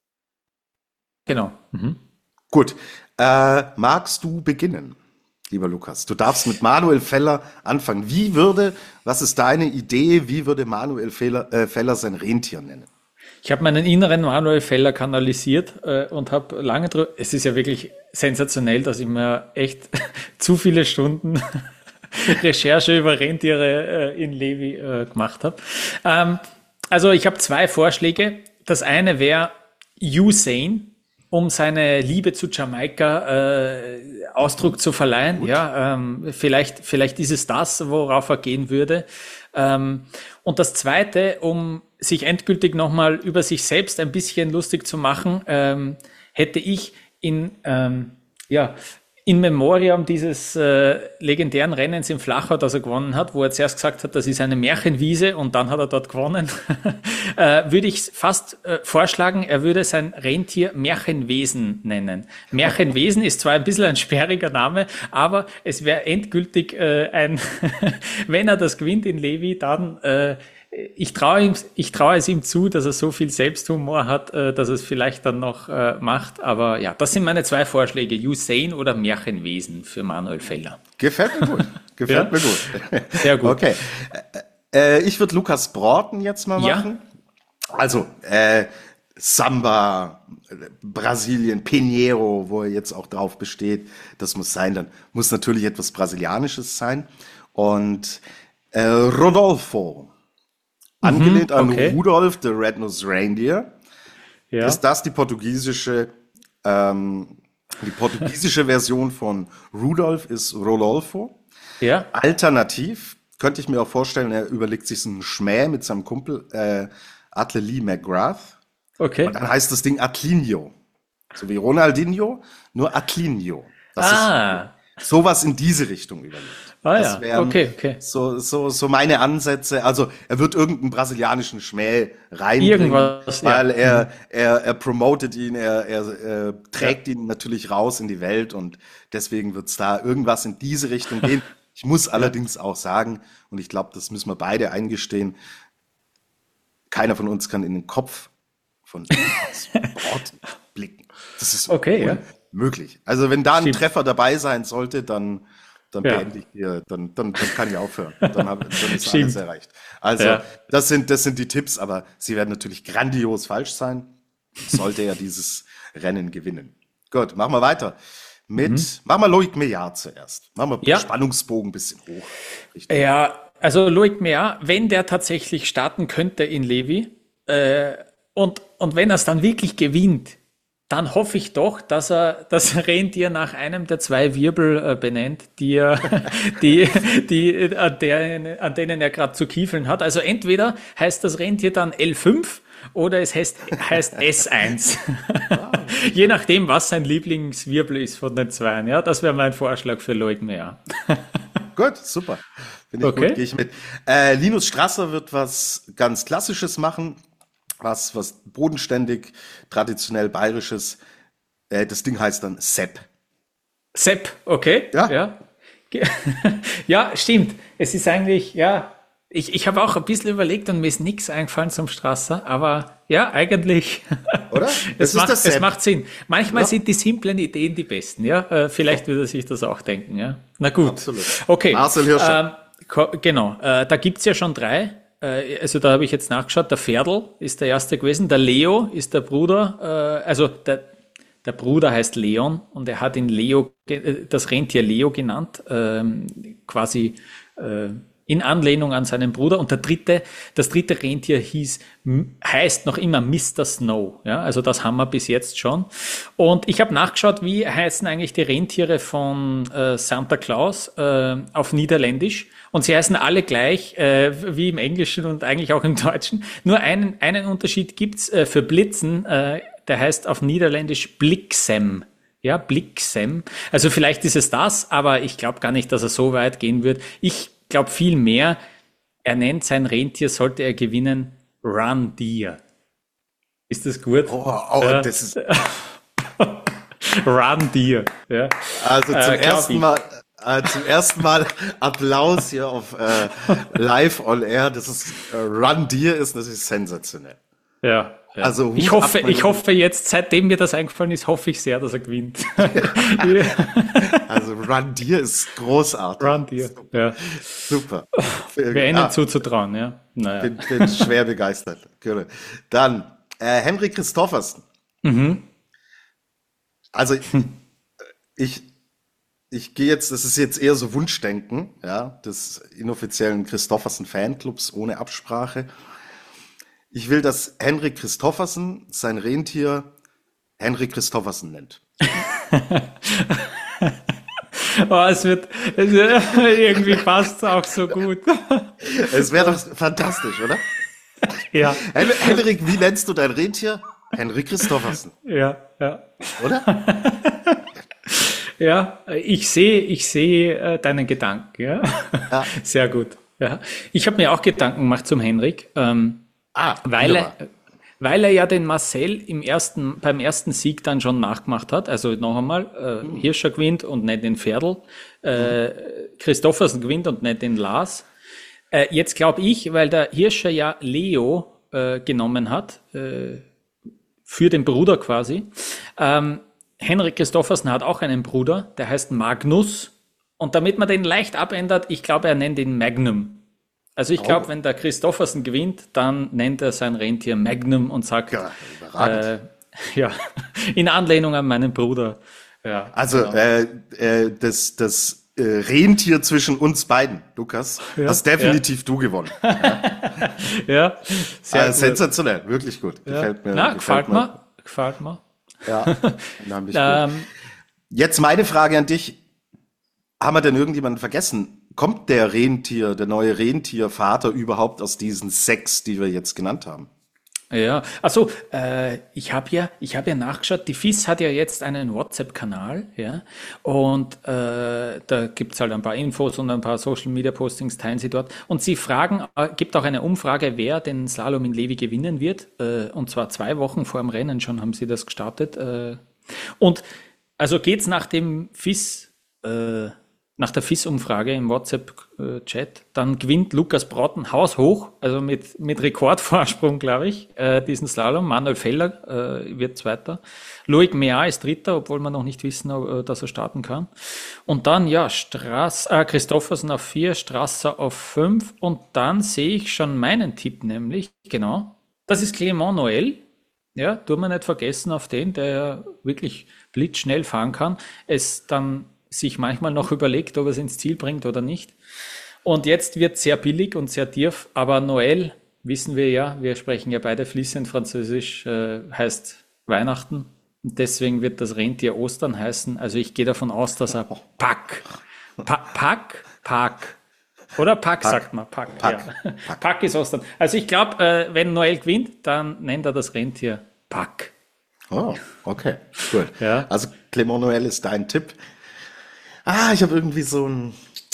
Genau. Mhm. Gut, äh, magst du beginnen, lieber Lukas? Du darfst mit Manuel Feller anfangen. Wie würde, was ist deine Idee, wie würde Manuel Feller, äh, Feller sein Rentier nennen? Ich habe meinen inneren Manuel Feller kanalisiert äh, und habe lange drüber. Es ist ja wirklich sensationell, dass ich mir echt zu viele Stunden Recherche über Rentiere äh, in Levi äh, gemacht habe. Ähm, also ich habe zwei Vorschläge. Das eine wäre Usain, um seine Liebe zu Jamaika äh, Ausdruck zu verleihen. Ja, ähm, vielleicht, vielleicht ist es das, worauf er gehen würde. Ähm, und das Zweite, um sich endgültig nochmal über sich selbst ein bisschen lustig zu machen, ähm, hätte ich in, ähm, ja, in Memoriam dieses äh, legendären Rennens im Flachau, das er gewonnen hat, wo er zuerst gesagt hat, das ist eine Märchenwiese und dann hat er dort gewonnen, äh, würde ich fast äh, vorschlagen, er würde sein Rentier Märchenwesen nennen. Märchenwesen ist zwar ein bisschen ein sperriger Name, aber es wäre endgültig äh, ein, wenn er das gewinnt in Levi, dann äh, Ich traue ihm, ich traue es ihm zu, dass er so viel Selbsthumor hat, äh, dass er es vielleicht dann noch äh, macht. Aber ja, das sind meine zwei Vorschläge: Usain oder Märchenwesen für Manuel Feller. Gefällt mir gut. Gefällt Ja? mir gut. Sehr gut. Okay. Äh, ich würde Lukas Broughton jetzt mal Ja. machen. Also, äh, Samba, äh, Brasilien, Pinheiro, wo er jetzt auch drauf besteht, das muss sein. Dann muss natürlich etwas Brasilianisches sein. Und äh, Rodolfo. Angelehnt an okay. Rudolf, the Red-Nosed Reindeer, Ja. ist das die portugiesische, ähm, die portugiesische Version von Rudolf ist Rodolfo. Ja. Alternativ könnte ich mir auch vorstellen, er überlegt sich so einen Schmäh mit seinem Kumpel äh, Atle Lee McGrath. Okay. Und dann heißt das Ding Atlinho. So wie Ronaldinho, nur Atlinho. Das Ah. ist sowas in diese Richtung überlegt. Ah Das ja. wären Okay, okay. So, so, so meine Ansätze. Also er wird irgendeinen brasilianischen Schmäh reinbringen, Irgendwas, ja. weil er, er, er promotet ihn, er, er, er trägt ihn natürlich raus in die Welt und deswegen wird's da irgendwas in diese Richtung gehen. Ich muss allerdings auch sagen, und ich glaube, das müssen wir beide eingestehen, keiner von uns kann in den Kopf von Sport blicken. Das ist Okay, ja. unmöglich. Also wenn da ein Stimmt. Treffer dabei sein sollte, dann dann Ja. beende ich hier, dann, dann, dann kann ich aufhören. Dann, hab, dann ist Stimmt. alles erreicht. Also, Ja. das sind, das sind die Tipps, aber sie werden natürlich grandios falsch sein. Sollte er dieses Rennen gewinnen. Gut, machen wir weiter. Mit, machen wir Loic Meillard zuerst. Machen wir Mhm. Ja. Spannungsbogen ein bisschen hoch. Richtig. Ja, also Loic Meillard, wenn der tatsächlich starten könnte in Levi, äh, und, und wenn er es dann wirklich gewinnt, dann hoffe ich doch, dass er das Rentier nach einem der zwei Wirbel äh, benennt, die er, die, die, an, der, an denen er gerade zu kiefeln hat. Also entweder heißt das Rentier dann L fünf oder es heißt, heißt S eins. Je nachdem, was sein Lieblingswirbel ist von den zweien. Ja, das wäre mein Vorschlag für Loic Meillard. Gut, super. Finde ich Okay. gut, gehe ich mit. Äh, Linus Strasser wird was ganz Klassisches machen. Was, was bodenständig, traditionell bayerisches. Äh, das Ding heißt dann Sepp. Sepp, okay. Ja. Ja, Ge- ja stimmt. Es ist eigentlich, ja, ich, ich habe auch ein bisschen überlegt und mir ist nichts eingefallen zum Strasser, aber ja, eigentlich. Oder? Es, Das ist macht, das es Sepp. macht Sinn. Manchmal Ja. sind die simplen Ideen die besten, ja. Äh, vielleicht würde er sich das auch denken, ja. Na gut. Absolut. Okay. Marcel Hirscher. Ähm, ko- genau. Äh, da gibt's ja schon drei. Äh, also da habe ich jetzt nachgeschaut. Der Ferdl ist der erste gewesen. Der Leo ist der Bruder. Äh, also der, der Bruder heißt Leon und er hat ihn Leo, ge- äh, das Rentier Leo genannt. Ähm, quasi äh, in Anlehnung an seinen Bruder. Und der dritte, das dritte Rentier hieß, m- heißt noch immer Mister Snow. Ja, also das haben wir bis jetzt schon. Und ich habe nachgeschaut, wie heißen eigentlich die Rentiere von äh, Santa Claus äh, auf Niederländisch. Und sie heißen alle gleich, äh, wie im Englischen und eigentlich auch im Deutschen. Nur einen, einen Unterschied gibt's äh, für Blitzen, äh, der heißt auf Niederländisch Bliksem. Ja, Bliksem. Also vielleicht ist es das, aber ich glaube gar nicht, dass er so weit gehen wird. Ich glaube viel mehr, er nennt sein Rentier, sollte er gewinnen, Run Deer. Ist das gut? Oh, oh Ja. das ist Run Deer. Ja. also zum Äh, glaub ersten ich. Mal. Äh, zum ersten Mal Applaus hier auf äh, Live on Air. Das ist äh, Run Deer ist natürlich sensationell. Ja. Ja. Also Hut ich ab, hoffe, meine ich hoffe jetzt, seitdem mir das eingefallen ist, hoffe ich sehr, dass er gewinnt. Also Run Deer ist großartig. Run Deer. Ja. Super. Wäre ihnen Ah, zuzutrauen, ja. Naja. bin, bin schwer begeistert. Gut. Dann äh, Henry Christoffersen. Mhm. Also ich ich gehe jetzt, das ist jetzt eher so Wunschdenken, ja, des inoffiziellen Christoffersen Fanclubs ohne Absprache. Ich will, dass Henry Christoffersen sein Rentier Henry Christoffersen nennt. Oh, es wird, es wird irgendwie passt auch so gut. Es wäre doch fantastisch, oder? Ja, Hen Henrik, wie nennst du dein Rentier? Henry Christoffersen, ja, ja. oder? Ja, ich sehe, ich sehe äh, deinen Gedanken. Ja? Ja. Sehr gut. Ja. Ich habe mir auch Gedanken gemacht zum Henrik, ähm, Ah, weil er, wunderbar. weil er ja den Marcel im ersten, beim ersten Sieg dann schon nachgemacht hat. Also noch einmal, äh, Hirscher gewinnt und nicht den Pferdl. Äh, Christoffersen gewinnt und nicht den Lars. Äh, jetzt glaube ich, weil der Hirscher ja Leo äh, genommen hat, äh, für den Bruder quasi. Ähm, Henrik Christoffersen hat auch einen Bruder, der heißt Magnus. Und damit man den leicht abändert, ich glaube, er nennt ihn Magnum. Also ich glaube, Oh. wenn der Christoffersen gewinnt, dann nennt er sein Rentier Magnum und sagt, Ja, überragend. äh, ja, in Anlehnung an meinen Bruder. Ja, Also genau. äh, äh, das, das äh, Rentier zwischen uns beiden, Lukas, hast definitiv du gewonnen. ja, sehr Äh, gut. sensationell, wirklich gut. Ja. Gefällt mir. Na, gefällt mir, gefällt mir. Ja, unheimlich gut. Ähm, Jetzt meine Frage an dich. Haben wir denn irgendjemanden vergessen? Kommt der Rentier, der neue Rentiervater überhaupt aus diesen sechs, die wir jetzt genannt haben? Ja, also äh, ich habe ja, ich habe ja nachgeschaut. Die F I S hat ja jetzt einen WhatsApp-Kanal, ja, und äh, da gibt's halt ein paar Infos und ein paar Social-Media-Postings teilen sie dort. Und sie fragen, äh, gibt auch eine Umfrage, wer den Slalom in Levi gewinnen wird. Äh, und zwar zwei Wochen vor dem Rennen schon haben sie das gestartet. Äh, und also geht's nach dem F I S. Äh, Nach der F I S-Umfrage im WhatsApp-Chat, dann gewinnt Lukas Brauten haushoch, also mit, mit Rekordvorsprung, glaube ich, äh, diesen Slalom. Manuel Feller äh, wird Zweiter. Loic Mea ist Dritter, obwohl wir noch nicht wissen, ob, dass er starten kann. Und dann, ja, Strass, äh, Christoffersen auf vier, Strasser auf fünf. Und dann sehe ich schon meinen Tipp, nämlich, genau, das ist Clément Noël. Ja, tun wir nicht vergessen auf den, der wirklich blitzschnell fahren kann. Es dann sich manchmal noch überlegt, ob er es ins Ziel bringt oder nicht. Und jetzt wird sehr billig und sehr tief, aber Noël, wissen wir ja, wir sprechen ja beide fließend Französisch, äh, heißt Weihnachten. Und deswegen wird das Rentier Ostern heißen. Also ich gehe davon aus, dass er Pack, pa Pack, Pack, oder Pack, Pack. sagt man, Pack, Pack. ja. Pack. Pack ist Ostern. Also ich glaube, äh, wenn Noël gewinnt, dann nennt er das Rentier Pack. Oh, okay, gut. Ja. Also Clément Noël ist dein Tipp. Ah, ich habe irgendwie so ein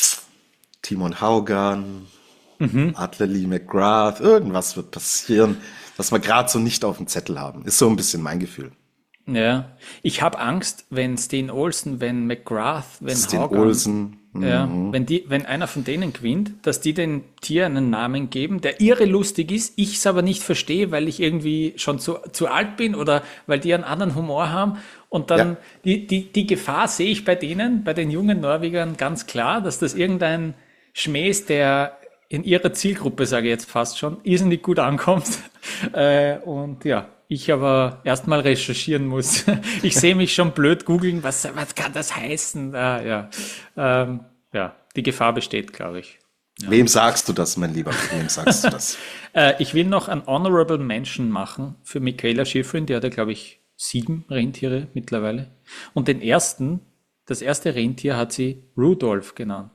Timon Haugan, Mhm. Adlerley McGrath, irgendwas wird passieren, was wir gerade so nicht auf dem Zettel haben. Ist so ein bisschen mein Gefühl. Ja, ich habe Angst, wenn Steen Olsen, wenn McGrath, wenn Steen Haugan, Olsen. ja, wenn die, wenn einer von denen gewinnt, dass die den Tier einen Namen geben, der irre lustig ist, ich es aber nicht verstehe, weil ich irgendwie schon zu, zu alt bin oder weil die einen anderen Humor haben. Und dann Ja. die, die, die Gefahr sehe ich bei denen, bei den jungen Norwegern ganz klar, dass das irgendein Schmäh ist, der in ihrer Zielgruppe, sage ich jetzt fast schon, irrsinnig gut ankommt. Äh, und ja, ich aber erstmal recherchieren muss. Ich sehe mich schon blöd googeln, was, was kann das heißen? Ah, ja. Ähm, ja, die Gefahr besteht, glaube ich. Wem sagst du das, mein Lieber? Wem sagst du das? Äh, ich will noch ein Honorable Mention machen für Michaela Schifrin, die hat ja, glaube ich, sieben Rentiere mittlerweile. Und den ersten, das erste Rentier hat sie Rudolph genannt.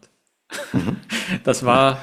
Das war,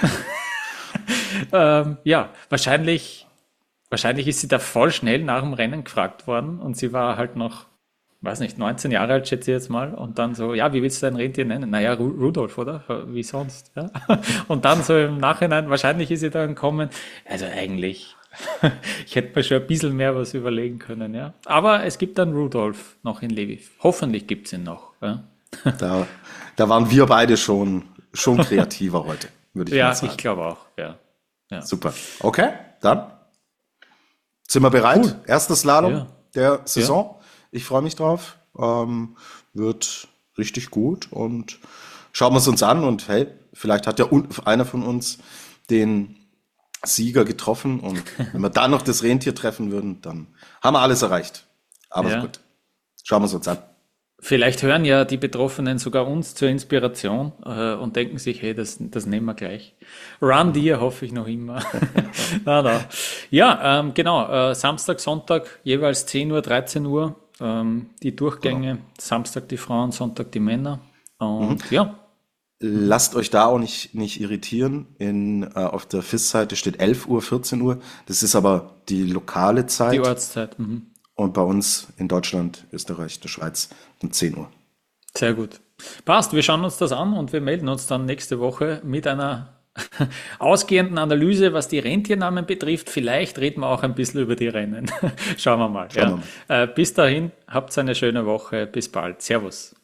ähm, ja, wahrscheinlich, wahrscheinlich ist sie da voll schnell nach dem Rennen gefragt worden und sie war halt noch, weiß nicht, neunzehn Jahre alt, schätze ich jetzt mal, und dann so, ja, wie willst du dein Rentier nennen? Naja, Ru Rudolph, oder? Wie sonst, ja. Und dann so im Nachhinein, wahrscheinlich ist sie dann gekommen, also eigentlich, ich hätte mir schon ein bisschen mehr was überlegen können, ja. Aber es gibt dann Rudolph noch in Levi. Hoffentlich gibt's ihn noch, ja. Da, da waren wir beide schon, schon kreativer heute, würde ich Ja, mal sagen. ich glaube auch, ja. ja. Super. Okay, dann sind wir bereit. Cool. Erster Slalom Ja. der Saison. Ich freue mich drauf. Ähm, wird richtig gut und schauen wir es uns an und hey, vielleicht hat ja un- einer von uns den Sieger getroffen und wenn wir dann noch das Rentier treffen würden, dann haben wir alles erreicht. Aber Ja. gut, schauen wir es uns an. Vielleicht hören ja die Betroffenen sogar uns zur Inspiration äh, und denken sich, hey, das, das nehmen wir gleich. Run Deer hoffe ich noch immer. na, na. Ja, ähm, genau. Äh, Samstag, Sonntag jeweils zehn Uhr, dreizehn Uhr. Ähm, die Durchgänge. Genau. Samstag die Frauen, Sonntag die Männer. Und ja, Lasst euch da auch nicht, nicht irritieren. In, äh, auf der F I S-Seite steht elf Uhr, vierzehn Uhr. Das ist aber die lokale Zeit. die Ortszeit. Mhm. Und bei uns in Deutschland, Österreich, der Schweiz um zehn Uhr. Sehr gut. Passt, wir schauen uns das an und wir melden uns dann nächste Woche mit einer ausgehenden Analyse, was die Rentiernamen betrifft. Vielleicht reden wir auch ein bisschen über die Rennen. Schauen wir mal. Schauen ja. wir mal. Äh, bis dahin, habt eine schöne Woche. Bis bald. Servus.